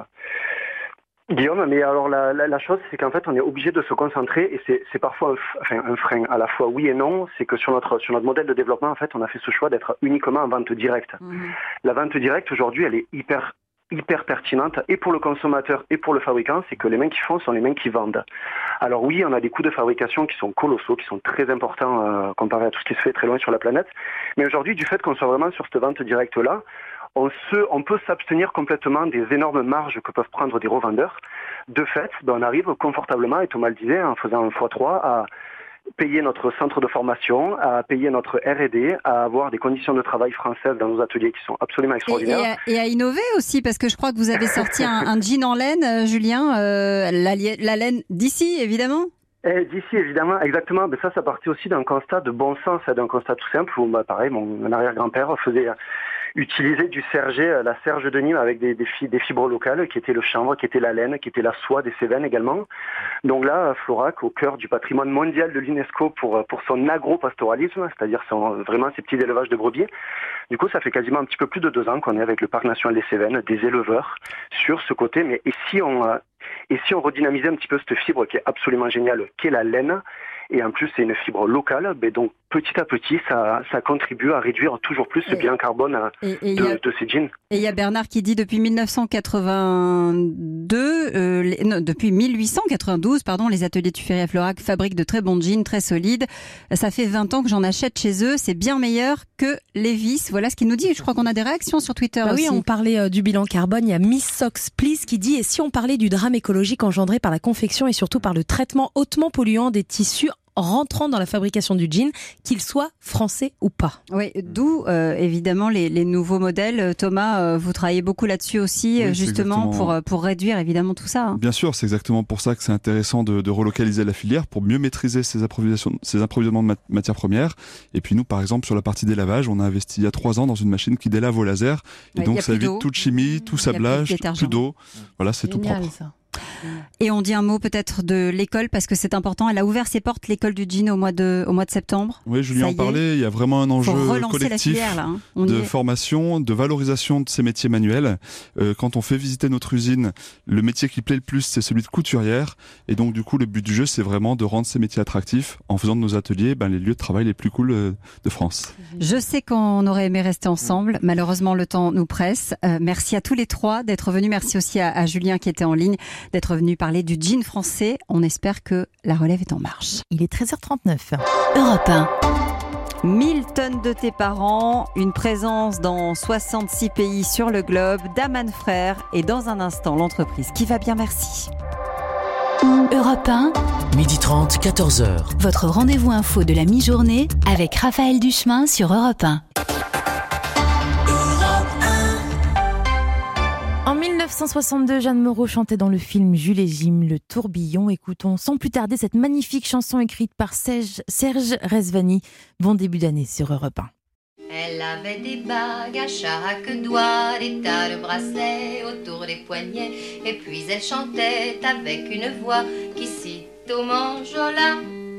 Guillaume, mais alors la, la, la chose, c'est qu'en fait, on est obligé de se concentrer, et c'est, c'est parfois un, enfin, un frein à la fois oui et non. C'est que sur notre sur notre modèle de développement, en fait, on a fait ce choix d'être uniquement en vente directe. Mmh. La vente directe aujourd'hui, elle est hyper hyper pertinente et pour le consommateur et pour le fabricant. C'est que les mains qui font sont les mains qui vendent. Alors oui, on a des coûts de fabrication qui sont colossaux, qui sont très importants euh, comparé à tout ce qui se fait très loin sur la planète. Mais aujourd'hui, du fait qu'on soit vraiment sur cette vente directe là, On, se, on peut s'abstenir complètement des énormes marges que peuvent prendre des revendeurs. De fait, ben on arrive confortablement, et Thomas le disait, en faisant un fois trois, à payer notre centre de formation, à payer notre R et D, à avoir des conditions de travail françaises dans nos ateliers qui sont absolument extraordinaires. Et, et, à, et à innover aussi, parce que je crois que vous avez sorti un, un jean en laine, Julien, euh, la, la laine d'ici, évidemment. Et d'ici, évidemment, exactement. Mais ça, ça partait aussi d'un constat de bon sens, d'un constat tout simple où, bah, pareil, mon arrière-grand-père faisait utiliser du serger, la serge de Nîmes avec des, des, fi- des fibres locales, qui étaient le chanvre, qui était la laine, qui était la soie des Cévennes également. Donc là, Florac, au cœur du patrimoine mondial de l'UNESCO pour, pour son agro-pastoralisme, c'est-à-dire son, vraiment ces petits élevages de brebis. Du coup, ça fait quasiment un petit peu plus de deux ans qu'on est avec le Parc national des Cévennes, des éleveurs, sur ce côté. Mais et si on, et si on redynamisait un petit peu cette fibre qui est absolument géniale, qui est la laine, et en plus c'est une fibre locale, ben donc petit à petit ça, ça contribue à réduire toujours plus ce bilan carbone et, et de, a, de ces jeans. Et il y a Bernard qui dit depuis dix-neuf cent quatre-vingt-deux, euh, les, non, depuis mille huit cent quatre-vingt-douze, pardon, les ateliers Tuffery à Florac fabriquent de très bons jeans, très solides. Ça fait vingt ans que j'en achète chez eux, c'est bien meilleur que Levi's. Voilà ce qu'il nous dit. Je crois qu'on a des réactions sur Twitter bah aussi. Oui, on parlait euh, du bilan carbone. Il y a Miss Sox Please qui dit « Et si on parlait du drame écologique engendré par la confection et surtout par le traitement hautement polluant des tissus rentrant dans la fabrication du jean, qu'il soit français ou pas ». Oui, d'où euh, évidemment les, les nouveaux modèles. Thomas, euh, vous travaillez beaucoup là-dessus aussi, oui, justement pour, pour réduire évidemment tout ça. Hein. Bien sûr, c'est exactement pour ça que c'est intéressant de, de relocaliser la filière, pour mieux maîtriser ses approvisionnements, ses approvisionnements de mat- matières premières. Et puis nous, par exemple, sur la partie délavage, on a investi il y a trois ans dans une machine qui délave au laser. Et ouais, donc ça évite toute chimie, tout sablage, plus, plus d'eau. Voilà, c'est Génial, tout propre. Ça. Et on dit un mot peut-être de l'école parce que c'est important. Elle a ouvert ses portes, l'école du jean, au mois de, au mois de septembre. Oui, Julien en parlait. Il y a vraiment un enjeu collectif filière, là, hein. de formation, de valorisation de ces métiers manuels. Euh, quand on fait visiter notre usine, le métier qui plaît le plus, c'est celui de couturière. Et donc, du coup, le but du jeu, c'est vraiment de rendre ces métiers attractifs en faisant de nos ateliers ben, les lieux de travail les plus cool euh, de France. Je sais qu'on aurait aimé rester ensemble. Malheureusement, le temps nous presse. Euh, merci à tous les trois d'être venus. Merci aussi à, à Julien qui était en ligne d'être venu parler du jean français. On espère que la relève est en marche. Il est treize heures trente-neuf. Europe un. mille tonnes de thé par an, une présence dans soixante-six pays sur le globe, Daman Frères et dans un instant l'entreprise qui va bien, merci. Europe un. midi trente, quatorze heures. Votre rendez-vous info de la mi-journée avec Raphaël Duchemin sur Europe un. En dix-neuf cent soixante-deux, Jeanne Moreau chantait dans le film Jules et Jim, Le Tourbillon. Écoutons sans plus tarder cette magnifique chanson écrite par Serge, Serge Rezvani. Bon début d'année sur Europe un. Elle avait des bagues à chaque doigt, des tas de bracelets autour des poignets, et puis elle chantait avec une voix qui sitôt m'enjola.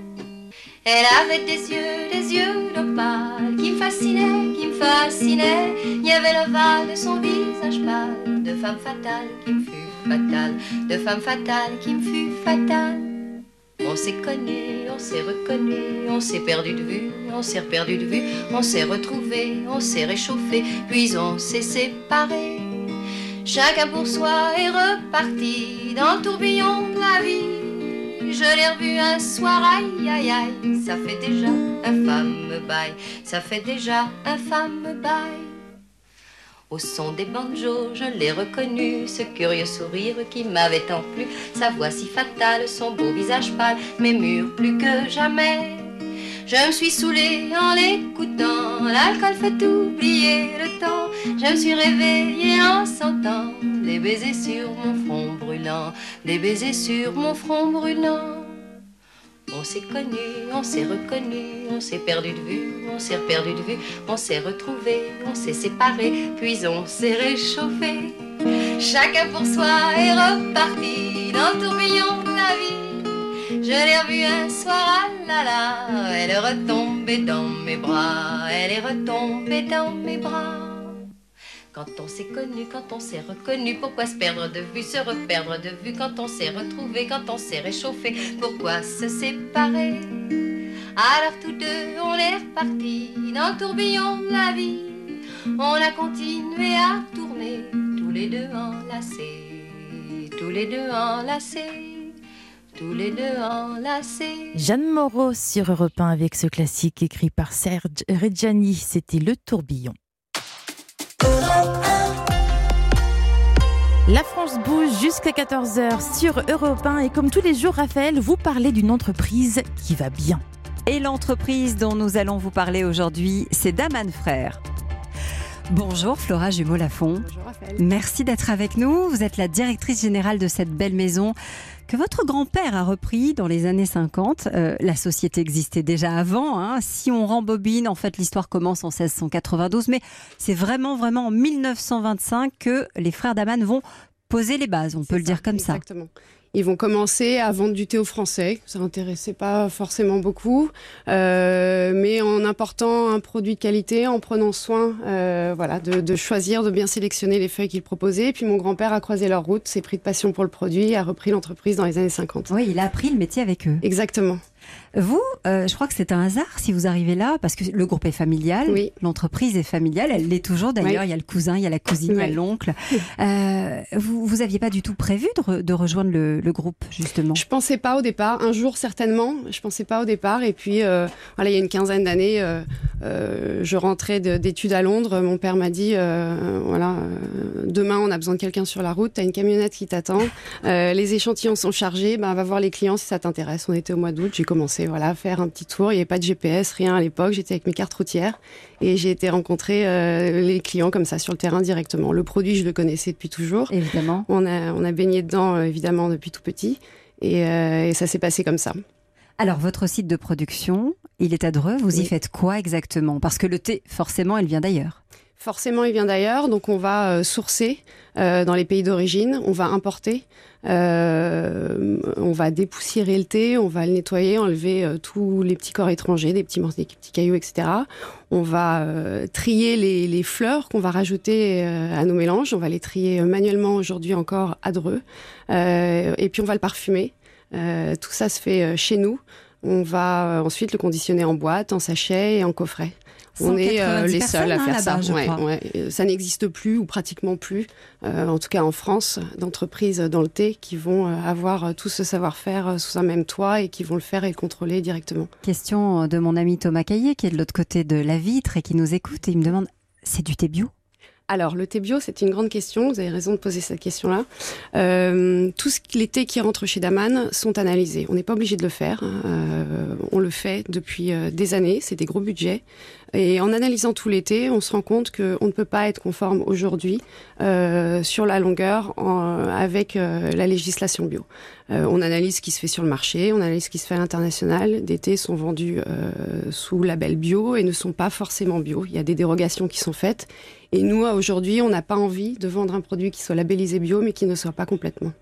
Elle avait des yeux, des yeux d'opale qui me fascinaient, qui me fascinaient. Il y avait l'ovale de son visage pâle, de femme fatale qui me fut fatale, de femme fatale qui me fut fatale. On s'est connus, on s'est reconnus, on s'est perdu de vue, on s'est perdu de vue, on s'est retrouvés, on s'est réchauffés, puis on s'est séparés. Chacun pour soi est reparti dans le tourbillon de la vie. Je l'ai revu un soir, aïe aïe aïe, ça fait déjà un fameux bail, ça fait déjà un fameux bail. Au son des banjos, je l'ai reconnu, ce curieux sourire qui m'avait tant plu, sa voix si fatale, son beau visage pâle, mes murs plus que jamais. Je me suis saoulée en l'écoutant, l'alcool fait oublier le temps. Je me suis réveillée en sentant des baisers sur mon front brûlant, des baisers sur mon front brûlant. On s'est connus, on s'est reconnus, on s'est perdu de vue, on s'est perdu de vue, on s'est retrouvés, on s'est séparés, puis on s'est réchauffés. Chacun pour soi est reparti dans le tourbillon de la vie. Je l'ai revue un soir, ah là là, elle est retombée dans mes bras, elle est retombée dans mes bras. Quand on s'est connu, quand on s'est reconnu, pourquoi se perdre de vue, se reperdre de vue? Quand on s'est retrouvé, quand on s'est réchauffé, pourquoi se séparer? Alors tous deux, on est repartis dans le tourbillon de la vie. On a continué à tourner, tous les deux enlacés, tous les deux enlacés, tous les deux enlacés. Jeanne Moreau sur Europe un avec ce classique écrit par Serge Reggiani, c'était Le Tourbillon. La France bouge jusqu'à quatorze heures sur Europe un et comme tous les jours, Raphaël, vous parlez d'une entreprise qui va bien. Et l'entreprise dont nous allons vous parler aujourd'hui, c'est Daman Frères. Bonjour Flora Jumeau-Lafont. Bonjour Raphaël. Merci d'être avec nous. Vous êtes la directrice générale de cette belle maison que votre grand-père a repris dans les années cinquante. Euh, la société existait déjà avant. Hein. Si on rembobine, en fait, l'histoire commence en seize cent quatre-vingt-douze, mais c'est vraiment, vraiment en mille neuf cent vingt-cinq que les frères Daman vont poser les bases, on peut le dire comme ça. Exactement. Ils vont commencer à vendre du thé aux Français. Ça n'intéressait pas forcément beaucoup, euh, mais en important un produit de qualité, en prenant soin euh, voilà, de, de choisir, de bien sélectionner les feuilles qu'ils proposaient. Et puis mon grand-père a croisé leur route, s'est pris de passion pour le produit et a repris l'entreprise dans les années cinquante. Oui, il a appris le métier avec eux. Exactement. Vous, euh, je crois que c'est un hasard si vous arrivez là, parce que le groupe est familial, oui. L'entreprise est familiale, elle l'est toujours d'ailleurs, oui. Il y a le cousin, il y a la cousine, oui. Il y a l'oncle. Euh, vous vous aviez pas du tout prévu de, re, de rejoindre le, le groupe, justement? Je pensais pas au départ, un jour certainement, je pensais pas au départ, et puis euh, voilà, il y a une quinzaine d'années, euh, euh, je rentrais de, d'études à Londres, mon père m'a dit, euh, voilà, euh, demain on a besoin de quelqu'un sur la route, t'as une camionnette qui t'attend, euh, les échantillons sont chargés, ben, va voir les clients si ça t'intéresse. On était au mois d'août, j'ai commencé voilà, à faire un petit tour. Il n'y avait pas de G P S, rien à l'époque. J'étais avec mes cartes routières et j'ai été rencontrer euh, les clients comme ça sur le terrain directement. Le produit, je le connaissais depuis toujours. Évidemment. On a, on a baigné dedans, euh, évidemment, depuis tout petit. Et, euh, et ça s'est passé comme ça. Alors, votre site de production, il est à Dreux. Vous oui. y faites quoi exactement? Parce que le thé, forcément, il vient d'ailleurs. Forcément, il vient d'ailleurs, donc on va euh, sourcer euh, dans les pays d'origine, on va importer, euh, on va dépoussiérer le thé, on va le nettoyer, enlever euh, tous les petits corps étrangers, des petits morceaux, des petits cailloux, et cetera. On va euh, trier les, les fleurs qu'on va rajouter euh, à nos mélanges, on va les trier manuellement aujourd'hui encore à Dreux, euh, et puis on va le parfumer. Euh, tout ça se fait euh, chez nous. On va euh, ensuite le conditionner en boîte, en sachet et en coffret. On est euh, les seuls à faire ça. Ouais, ouais. Ça n'existe plus ou pratiquement plus, euh, en tout cas en France, d'entreprises dans le thé qui vont euh, avoir tout ce savoir-faire sous un même toit et qui vont le faire et le contrôler directement. Question de mon ami Thomas Caillé qui est de l'autre côté de la vitre et qui nous écoute et il me demande, c'est du thé bio ? Alors, le thé bio, c'est une grande question. Vous avez raison de poser cette question-là. Euh, tous les thés qui rentrent chez Daman sont analysés. On n'est pas obligé de le faire. Euh, on le fait depuis euh, des années. C'est des gros budgets. Et en analysant tous les thés, on se rend compte qu'on ne peut pas être conforme aujourd'hui euh, sur la longueur en, avec euh, la législation bio. Euh, on analyse ce qui se fait sur le marché, on analyse ce qui se fait à l'international. Des thés sont vendus euh, sous label bio et ne sont pas forcément bio. Il y a des dérogations qui sont faites. Et nous, aujourd'hui, on n'a pas envie de vendre un produit qui soit labellisé bio, mais qui ne soit pas complètement.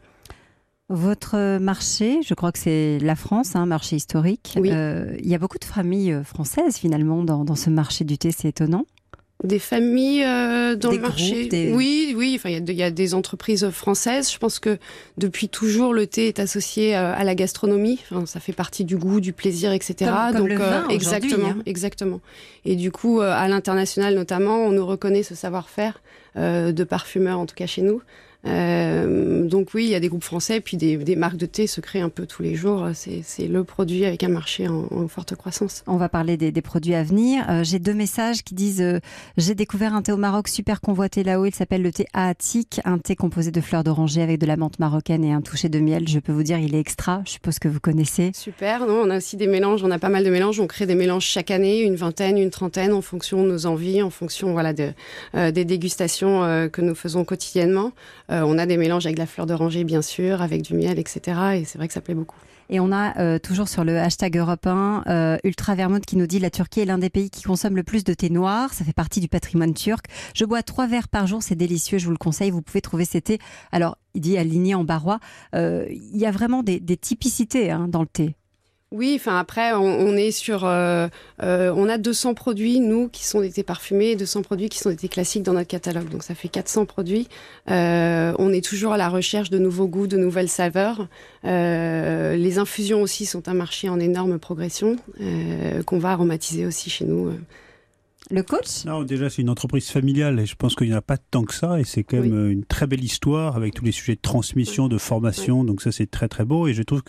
Votre marché, je crois que c'est la France, un hein, marché historique. Oui. Euh, il y a beaucoup de familles françaises, finalement, dans, dans ce marché du thé, c'est étonnant. Des familles euh, dans des le marché. Groupes, des... Oui, oui. Enfin, il y, y a des entreprises françaises. Je pense que depuis toujours, le thé est associé à, à la gastronomie. Enfin, ça fait partie du goût, du plaisir, et cetera. Comme, comme Donc, le vin euh, exactement, hein. exactement. Et du coup, euh, à l'international notamment, on nous reconnaît ce savoir-faire euh, de parfumeurs, en tout cas chez nous. Euh, donc oui, il y a des groupes français, puis des, des marques de thé se créent un peu tous les jours. C'est, c'est le produit avec un marché en, en forte croissance. On va parler des, des produits à venir. Euh, j'ai deux messages qui disent euh, j'ai découvert un thé au Maroc super convoité là-haut. Il s'appelle le thé Aatik, un thé composé de fleurs d'oranger avec de la menthe marocaine et un toucher de miel. Je peux vous dire, il est extra. Je suppose que vous connaissez. Super. Non, on a aussi des mélanges. On a pas mal de mélanges. On crée des mélanges chaque année, une vingtaine, une trentaine, en fonction de nos envies, en fonction voilà de, euh, des dégustations euh, que nous faisons quotidiennement. Euh, on a des mélanges avec de la fleur d'oranger, bien sûr, avec du miel, et cetera. Et c'est vrai que ça plaît beaucoup. Et on a euh, toujours sur le hashtag Europe un, euh, Ultra Vermouth qui nous dit la Turquie est l'un des pays qui consomme le plus de thé noir. Ça fait partie du patrimoine turc. Je bois trois verres par jour, c'est délicieux, je vous le conseille. Vous pouvez trouver ces thés. Alors, il dit aligné en barrois. Euh, il y a vraiment des, des typicités hein, dans le thé. Oui, enfin après, on, on est sur, euh, euh, on a deux cents produits nous qui sont des thés parfumés, deux cents produits qui sont des thés classiques dans notre catalogue. Donc ça fait quatre cents produits. Euh, on est toujours à la recherche de nouveaux goûts, de nouvelles saveurs. Euh, les infusions aussi sont un marché en énorme progression euh, qu'on va aromatiser aussi chez nous. Le coach ? Non, déjà c'est une entreprise familiale et je pense qu'il n'y en a pas tant que ça et c'est quand même oui. une très belle histoire avec tous les sujets de transmission, de formation, oui. donc ça c'est très très beau et je trouve que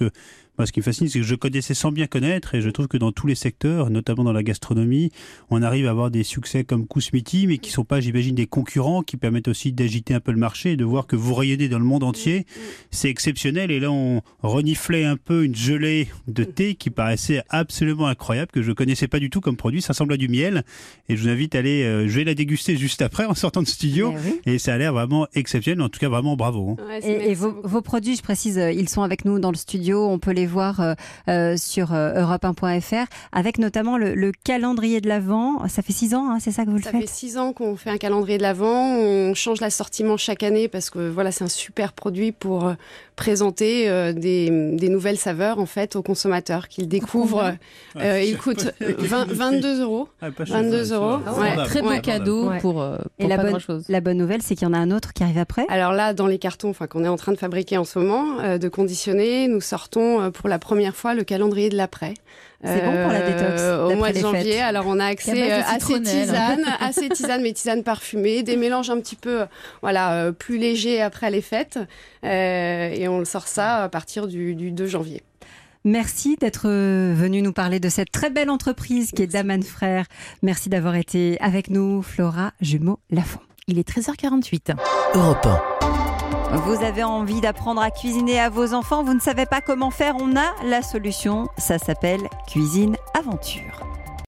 Moi, ce qui me fascine, c'est que je connaissais sans bien connaître, et je trouve que dans tous les secteurs, notamment dans la gastronomie, on arrive à avoir des succès comme Kousmeti, mais qui ne sont pas, j'imagine, des concurrents, qui permettent aussi d'agiter un peu le marché et de voir que vous rayonnez dans le monde entier. C'est exceptionnel. Et là, on reniflait un peu une gelée de thé qui paraissait absolument incroyable, que je ne connaissais pas du tout comme produit. Ça ressemble à du miel. Et je vous invite à aller, euh, je vais la déguster juste après en sortant de studio. Eh oui. Et ça a l'air vraiment exceptionnel. En tout cas, vraiment bravo. Ouais, et et vos, vos produits, je précise, ils sont avec nous dans le studio. On peut les voir euh, euh, sur euh, europe un point f r, avec notamment le, le calendrier de l'Avent. Ça fait six ans, hein, c'est ça que vous le ça faites? Ça fait six ans qu'on fait un calendrier de l'Avent. On change l'assortiment chaque année parce que voilà, c'est un super produit pour euh, présenter euh, des, des nouvelles saveurs en fait aux consommateurs qu'ils découvrent. Euh, il coûte vingt, vingt-deux euros. Ah, vingt-deux euros. Ouais, très beau ouais. cadeau Ouais. pour, euh, pour Et la pas bonne, grand-chose. la bonne nouvelle, c'est qu'il y en a un autre qui arrive après. Alors là, dans les cartons, enfin qu'on est en train de fabriquer en ce moment, euh, de conditionner, nous sortons euh, pour la première fois le calendrier de l'après. C'est bon pour la détox, Euh, au d'après mois de les janvier, fêtes. alors on a accès Il y a euh, base de à ces citronnelle. tisanes, à ces tisanes, mais tisanes parfumées, des mélanges un petit peu, euh, voilà, euh, plus légers après les fêtes, euh, et on sort ça à partir du, du deux janvier. Merci d'être venu nous parler de cette très belle entreprise qui est Daman Frères. Merci d'avoir été avec nous, Flora Jumeau-Lafont. Il est treize heures quarante-huit. Europe un. Vous avez envie d'apprendre à cuisiner à vos enfants, vous ne savez pas comment faire, on a la solution, ça s'appelle Cuisine Aventure.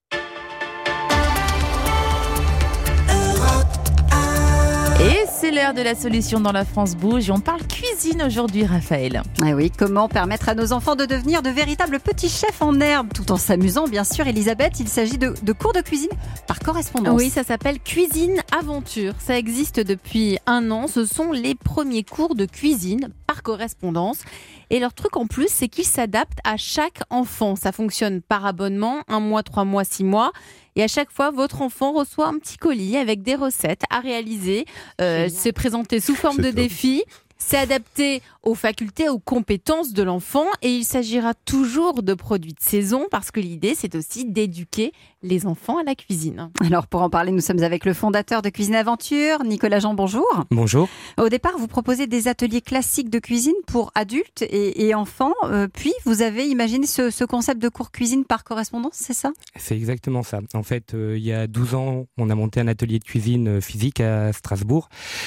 Et c'est l'heure de la solution dans la France Bouge. Et on parle cuisine aujourd'hui, Raphaël. Ah oui, comment permettre à nos enfants de devenir de véritables petits chefs en herbe, tout en s'amusant, bien sûr. Elisabeth, il s'agit de, de cours de cuisine par correspondance. Oui, ça s'appelle Cuisine Aventure. Ça existe depuis un an. Ce sont les premiers cours de cuisine par correspondance. Et leur truc en plus, c'est qu'ils s'adaptent à chaque enfant. Ça fonctionne par abonnement, un mois, trois mois, six mois. Et à chaque fois, votre enfant reçoit un petit colis avec des recettes à réaliser. Euh, c'est présenté sous forme de défi. C'est adapté aux facultés, aux compétences de l'enfant et il s'agira toujours de produits de saison parce que l'idée, c'est aussi d'éduquer les enfants à la cuisine. Alors pour en parler, nous sommes avec le fondateur de Cuisine Aventure, Nicolas Jean, bonjour. Bonjour. Au départ, vous proposez des ateliers classiques de cuisine pour adultes et, et enfants, euh, puis vous avez imaginé ce, ce concept de cours cuisine par correspondance, c'est ça? C'est exactement ça. En fait, euh, il y a douze ans, on a monté un atelier de cuisine physique à Strasbourg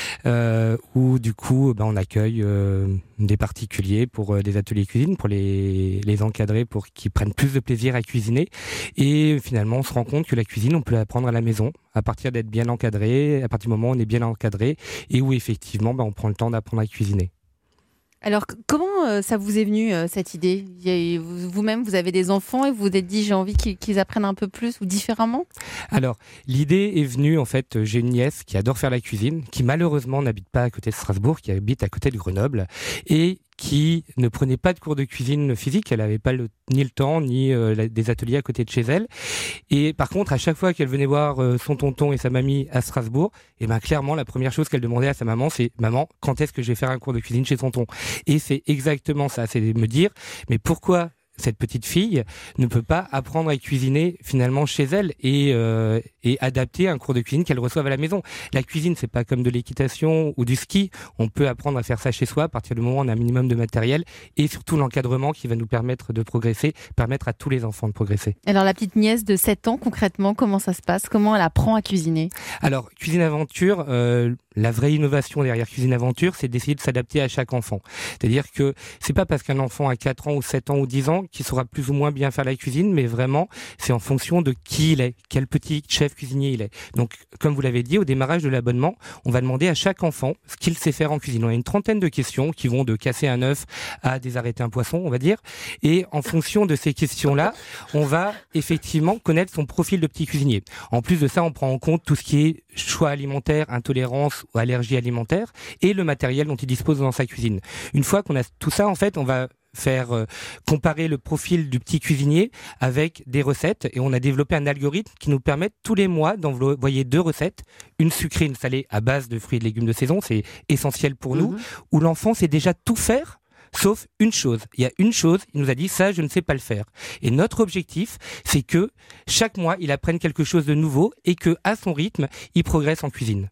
euh, où du coup, bah, on accueille euh, des particuliers pour euh, des ateliers cuisine, pour les, les encadrer, pour qu'ils prennent plus de plaisir à cuisiner. Et finalement, on se rend compte que la cuisine, on peut l'apprendre à la maison, à partir d'être bien encadré, à partir du moment où on est bien encadré, et où effectivement, bah, on prend le temps d'apprendre à cuisiner. Alors, comment euh, ça vous est venu, euh, cette idée? Il y a, vous, Vous-même, vous avez des enfants et vous vous êtes dit, j'ai envie qu'ils, qu'ils apprennent un peu plus ou différemment? Alors, l'idée est venue, en fait, j'ai une nièce qui adore faire la cuisine, qui malheureusement n'habite pas à côté de Strasbourg, qui habite à côté de Grenoble, et qui ne prenait pas de cours de cuisine physique, elle n'avait pas le, ni le temps, ni euh, la, des ateliers à côté de chez elle. Et par contre, à chaque fois qu'elle venait voir euh, son tonton et sa mamie à Strasbourg, et ben clairement, la première chose qu'elle demandait à sa maman, c'est « Maman, quand est-ce que je vais faire un cours de cuisine chez tonton ?» Et c'est exactement ça, c'est de me dire « Mais pourquoi cette petite fille ne peut pas apprendre à cuisiner finalement chez elle et, euh, et adapter un cours de cuisine qu'elle reçoive à la maison. La cuisine, c'est pas comme de l'équitation ou du ski. On peut apprendre à faire ça chez soi à partir du moment où on a un minimum de matériel et surtout l'encadrement qui va nous permettre de progresser, permettre à tous les enfants de progresser. Alors la petite nièce de sept ans, concrètement, comment ça se passe? Comment elle apprend à cuisiner? Alors, Cuisine Aventure, euh, la vraie innovation derrière Cuisine Aventure, c'est d'essayer de s'adapter à chaque enfant. C'est-à-dire que c'est pas parce qu'un enfant a quatre ans ou sept ans ou dix ans qu'il saura plus ou moins bien faire la cuisine, mais vraiment, c'est en fonction de qui il est, quel petit chef cuisinier il est. Donc, comme vous l'avez dit, au démarrage de l'abonnement, on va demander à chaque enfant ce qu'il sait faire en cuisine. On a une trentaine de questions qui vont de casser un œuf à désarrêter un poisson, on va dire. Et en fonction de ces questions-là, on va effectivement connaître son profil de petit cuisinier. En plus de ça, on prend en compte tout ce qui est choix alimentaire, intolérance ou allergie alimentaire et le matériel dont il dispose dans sa cuisine. Une fois qu'on a tout ça, en fait, on va faire euh, comparer le profil du petit cuisinier avec des recettes et on a développé un algorithme qui nous permet tous les mois d'envoyer deux recettes, une sucrée, une salée à base de fruits et de légumes de saison, c'est essentiel pour nous, mmh. où l'enfant sait déjà tout faire sauf une chose. Il y a une chose, il nous a dit ça, je ne sais pas le faire. Et notre objectif, c'est que chaque mois, il apprenne quelque chose de nouveau et que à son rythme, il progresse en cuisine.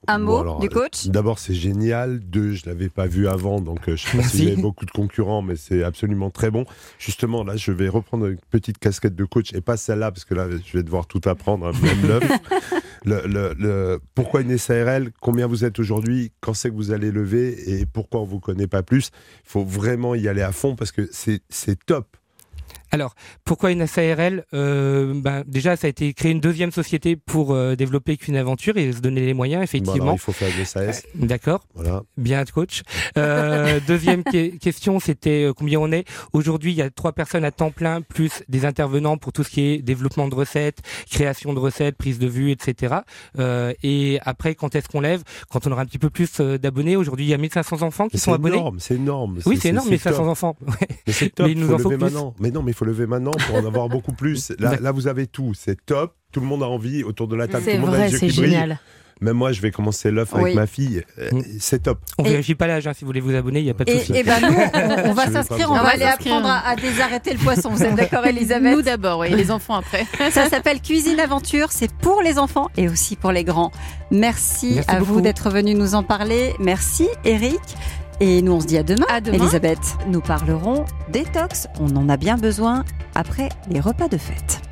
Un mot Bon, alors, du coach ? D'abord, c'est génial. Deux, je l'avais pas vu avant, donc euh, je sais pas s'il y avait beaucoup de concurrents, mais c'est absolument très bon. Justement, là, je vais reprendre une petite casquette de coach, et pas celle-là, parce que là, je vais devoir tout apprendre, hein, même l'œuf. le, le, le, pourquoi une S A R L ? Combien vous êtes aujourd'hui ? Quand c'est que vous allez lever ? Et pourquoi on vous connaît pas plus ? Il faut vraiment y aller à fond, parce que c'est, c'est top. Alors, pourquoi une S A R L ? euh, ben, Déjà, ça a été créé une deuxième société pour euh, développer qu'une aventure et se donner les moyens, effectivement. Bon, alors, il faut faire une S A S. Euh, D'accord. Voilà. Bien, coach. Euh, deuxième que- question, c'était euh, combien on est ? Aujourd'hui, il y a trois personnes à temps plein, plus des intervenants pour tout ce qui est développement de recettes, création de recettes, prise de vue, et cetera. Euh, et après, quand est-ce qu'on lève ? Quand on aura un petit peu plus euh, d'abonnés. Aujourd'hui, il y a mille cinq cents enfants qui Mais sont c'est abonnés. Énorme, c'est énorme. Oui, c'est, c'est énorme, c'est mille cinq cents top. enfants. Ouais. Mais c'est top, Mais il nous faut en faut lever plus. maintenant. Mais non, mais il faut lever maintenant pour en avoir beaucoup plus. Là, là, vous avez tout, c'est top. Tout le monde a envie autour de la table. C'est tout le monde a vrai, les yeux c'est qui brillent. génial. Même moi, je vais commencer l'œuf avec Oui. ma fille. Euh, C'est top. On Et- vérifie pas l'âge, hein, si vous voulez vous abonner, il n'y a pas de Et, souci. et ben nous, on, on va Je vais s'inscrire, pas on vous- va On aller va s'inscrire. apprendre à, à désarrêter le poisson. Vous êtes d'accord, Elisabeth ? Nous d'abord, oui, et les enfants après. Ça s'appelle Cuisine Aventure, c'est pour les enfants et aussi pour les grands. Merci, Merci à beaucoup. vous d'être venus nous en parler. Merci Eric. Et nous on se dit à demain. À demain. Elisabeth, nous parlerons détox. On en a bien besoin après les repas de fête.